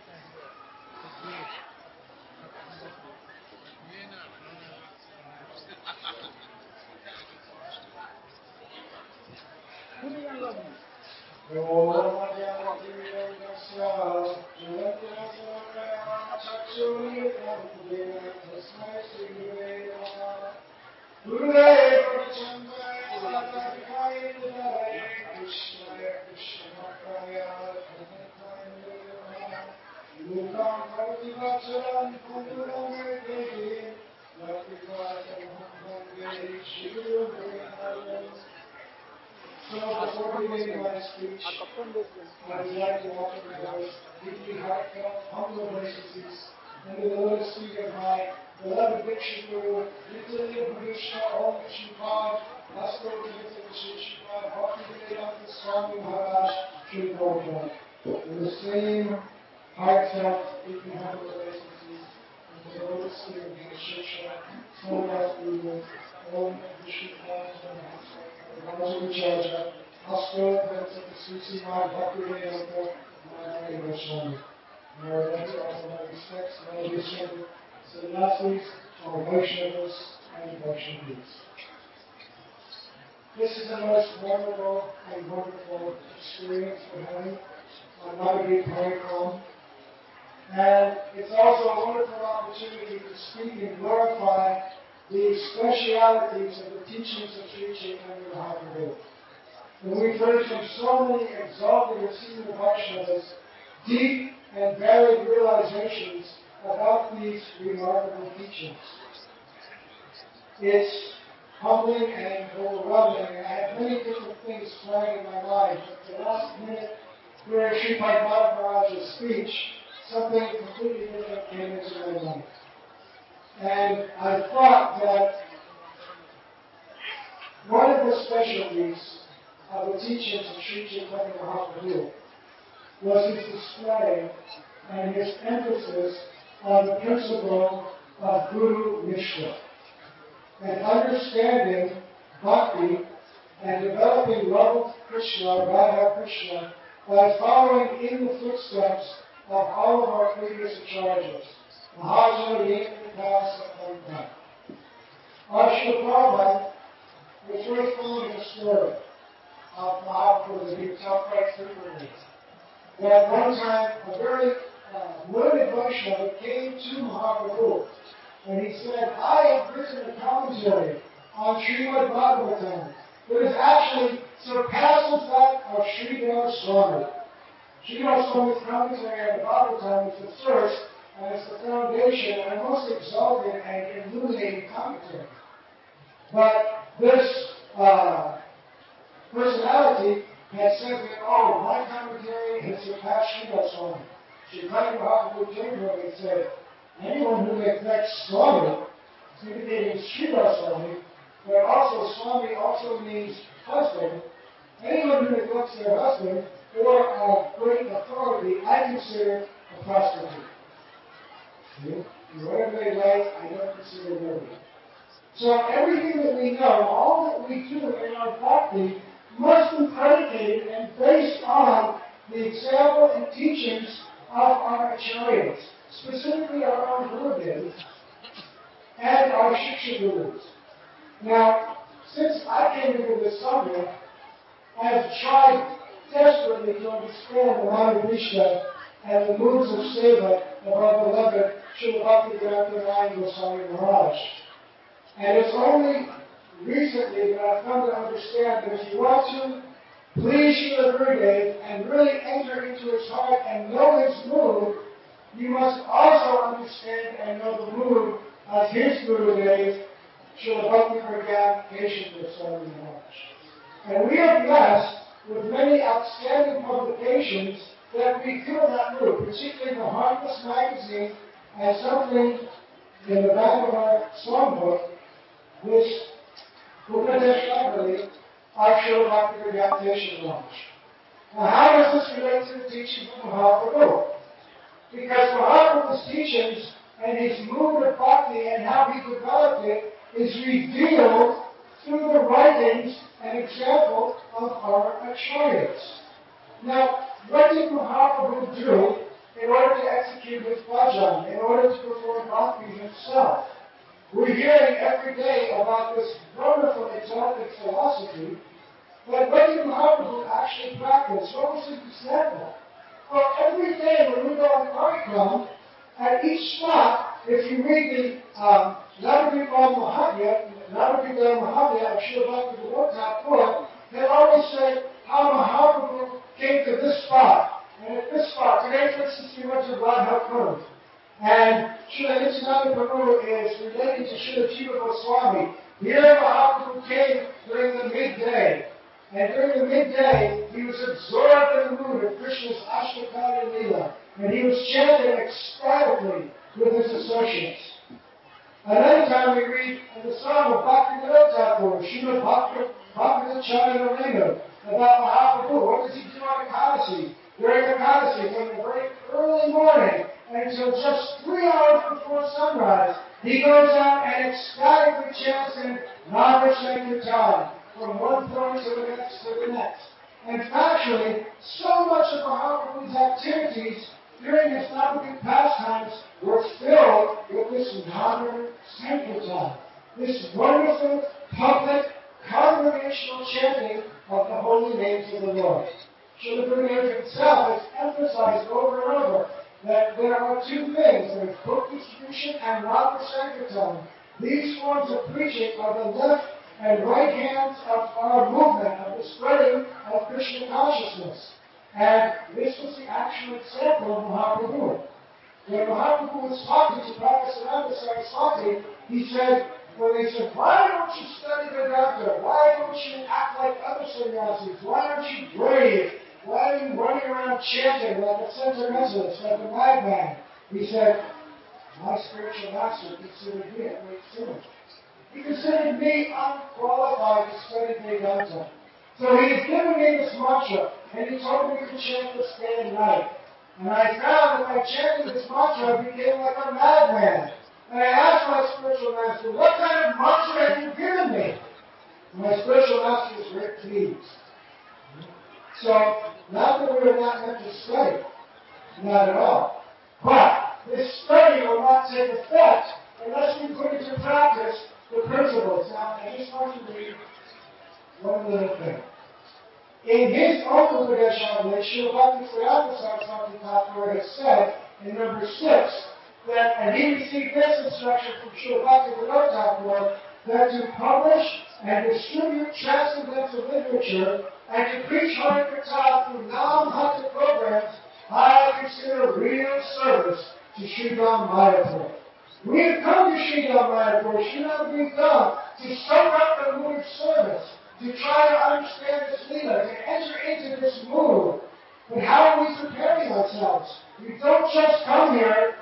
So before beginning my speech, I would like to offer the most deeply heartfelt, humble obeisances under the lotus feet of my beloved Diksha Guru, Nityaya Bhuvishya Om Shripan, Asko Nityaya Shripan, Bhaktivedanta Swami Maharaj, Shri Prabhupada. In the same heartfelt, deeply humble obeisances under the lotus feet of my Shiksha, Swamas Guru, Om Shripan, Raja, Asko, Susi, my Bhaktivedanta, my Goswami. I would like to offer my respects and elevation to the Nazis, our Vaishnavas, and Vaishnavis. This is the most memorable and wonderful experience for having on Navagate Parikram. And it's also a wonderful opportunity to speak and glorify the specialities of the teachings of Sri Chaitanya Mahaprabhu. And we've heard from so many exalted and senior Vaishnavas deep and varied realizations about these remarkable teachings. It's humbling and overwhelming, and I had many different things flying in my mind, but the last minute during Srimad Maharaj's speech, something completely different came into my mind. And I thought that one of the specialties of the teachings of Sri Chaitanya Mahaprabhu was his display and his emphasis on the principle of Guru Nishta, and understanding bhakti and developing love of Krishna, Radha Krishna, by following in the footsteps of all of our previous acharyas. Mahajana Yekata Sattva. Our Srila Prabhupada was very fond of the story of Mahaprabhu that he would tell quite frequently. That one time a very learned Vaishnava came to Mahaprabhu and he said, I have written a commentary on Srimad Bhagavatam that is actually surpasses that of Sridhar Swami. Sridhar Swami's commentary on the Bhagavatam is the first and it's the foundation and most exalted and illuminating commentary. But this personality had said that, oh, my commentary has surpassed Sridhar Swami. Chaitanya Mahaprabhu turned to him and said, anyone who neglects Swami is indicating Sridhar Swami, but also Swami also means husband. Anyone who neglects their husband or a great authority, I consider a prostitute. Whatever they like, I don't consider worthy. So everything that we know, all that we do in our bhakti, must be predicated and based on the example and teachings of our acharyas, specifically our own Gurudevas and our Shiksha Gurus. Now, since I came into this subject, I have tried desperately to understand the Manavishna and the moods of seva of our beloved Srila Bhaktivedanta Narayan Goswami Maharaj. And it's only recently that I've come to understand that if you want to please Srila Gurudev and really enter into his heart and know his mood, you must also understand and know the mood of his Gurudev, Srila Bhakti Pragyan Keshav Goswami Maharaj. And we are blessed with many outstanding publications that reveal that mood, particularly the Harmless magazine and something in the back of our songbook, which Upadesh Nagari, our Srila Bhakti Pragyan Keshav Maharaj. Now, how does this relate to the teachings of Mahaprabhu? Because Mahaprabhu's teachings and his mood of bhakti and how he developed it is revealed through the writings and example of our acharyas. Now, what did Mahaprabhu do in order to execute his bhajan, in order to perform bhakti himself? We're hearing every day about this wonderful exalted philosophy, but what did Mahaprabhu actually practice? What was his example? Well, every day when we go on Parikram, at each spot, if you read the Navadvipa Mahavya of Srila Bhakti Thakur, they always say how Mahaprabhu came to this spot. And at this spot, today, for instance, we went to Radha Kund. And Srila Nityananda Prabhu is related to Srila Jiva Goswami. Here Mahaprabhu came during the midday. And during the midday, he was absorbed in the mood of Krishna's Ashtakaya Leela. And he was chanting ecstatically with his associates. Another time we read in the song of Bhaktivinoda Thakur, Srimad Bhaktivinoda Renu, about Mahaprabhu. What does he do on Ekadasi? During Ekadasi, from the very early morning until just 3 hours before sunrise, he goes out and ecstatically chants in Radha Sankirtan from one point to the next to the next. And actually, so much of Mahaprabhu's activities during his Navadvip pastimes were filled with this Radha Sankirtan, this wonderful public congregational chanting of the holy names of the Lord. Srila Gurudev himself has emphasized over and over that there are two things, there is book distribution and Radha Sankirtan. These forms of preaching are the left and right hands of our movement, of the spreading of Krishna consciousness. And this was the actual example of Mahaprabhu. When Mahaprabhu was talking to Bhaktisiddhanta Saraswati, he said, when they said, why don't you study Vedanta? Why don't you act like other sannyasis? Why aren't you brave? Why are you running around chanting like a sentimentalist, like a madman? He said, my spiritual master considered me a great sinner. He considered me unqualified to study Vedanta. So he has given me this mantra, and he told me to chant this day and night. And I found that by chanting this mantra, I became like a madman. And I asked my spiritual master, what kind of mantra have you given me? And my spiritual master was very pleased. So, not that we are not meant to study, not at all. But this study will not take effect unless we put into practice the principles. Now, I just want to read one little thing. In his own Upadeshamrita, Srila Bhakti Saraswati Thakur has said in number 6 that, and he received this instruction from Srila Bhakti Thakur, that to publish and distribute transcendental literature and to preach Hari Katha through non-hunted programs, I consider real service to Sridham Mayapur. We have come to Sridham Mayapur, Sridham Gita, to soak up the mood of service, to try to understand this Leela, to enter into this mood. But how are we preparing ourselves? We don't just come here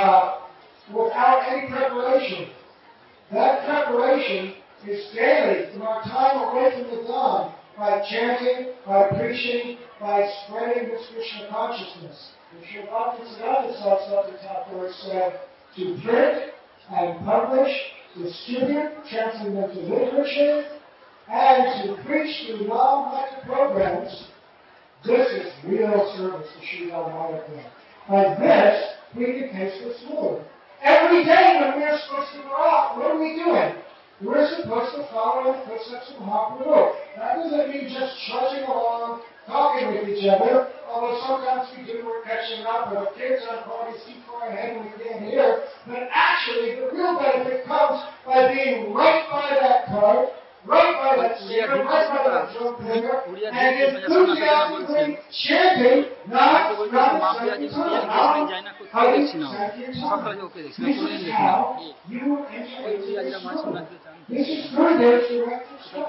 without any preparation. That preparation is daily from our time away from the dawn, by chanting, by preaching, by spreading this Krishna consciousness. And Srila Bhakti Saraswati Thakur said, to print and publish distribute transcendental literature, and to preach through non-lecture programs. This is real service to Srila Mayapur. By this, we can taste the Lord. Every day when we're supposed to go out, what are we doing? We're supposed to follow in the footsteps of Mahaprabhu. That doesn't mean just trudging along, talking with each other, although sometimes we do, we're catching up, or the kids on parties keep far ahead and we can't hear. But actually, the real benefit comes by being right by that cart, right by that singer, right by that drum player, and enthusiastically chanting, not this is Gurudev's direct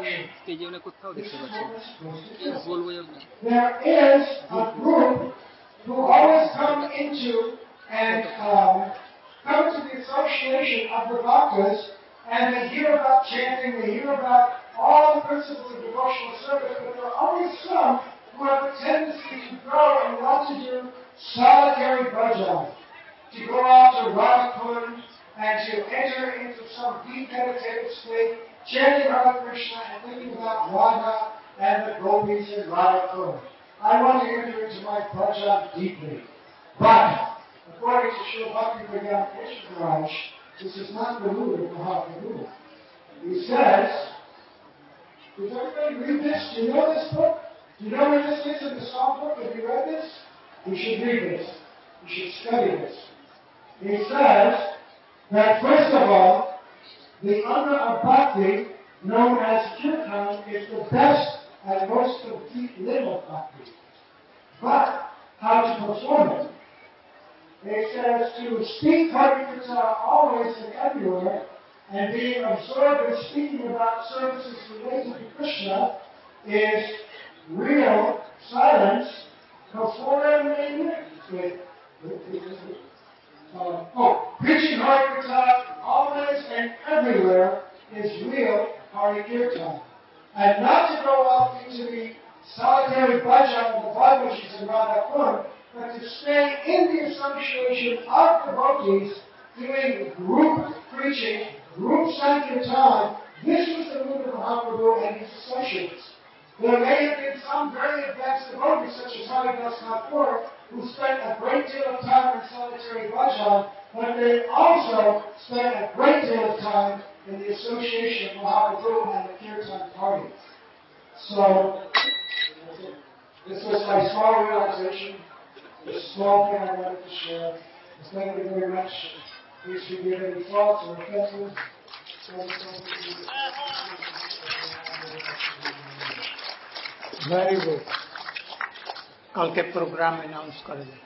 instruction. There is a group who always come into and come to the association of the bhaktas, and they hear about chanting, they hear about all the principles of devotional service, but there are always some who have a tendency to go and want to do solitary bhajan, to go out to Radha and to enter into some deep meditative state, chanting Hare Krishna and thinking about Radha and the gopis in Radha. I want to enter into my bhajan deeply. But, according to Srila Bhaktivedanta Krishna Maharaj, this is not the mood of Mahaprabhu. He says, does everybody read this? Do you know this book? Do you know where this is in the song book? Have you read this? You should read this. You should study this. He says that, first of all, the Anga of Bhakti, known as Kirtan, is the best and most complete limb of Bhakti. But, how to perform it? It says to speak Harikirtan always and everywhere, and being absorbed in speaking about services related to Krishna is real silence, performing preaching Harikirtan always and everywhere is real Harikirtan. And not to go off into the solitary bhajan of the Bhagavatis and Radha, but to stay in the association of devotees doing group preaching, group sankirtan. This was the mood of Mahaprabhu and his associates. There may have been some very advanced devotees, such as Haridas Thakur, who spent a great deal of time in solitary bhajan, but they also spent a great deal of time in the association of Mahaprabhu and the Kirtan party. So, this was my small realization, the small thing I wanted to share. Thank you very much. Please forgive any faults or offenses. Very good. कल के programme announce कर दें.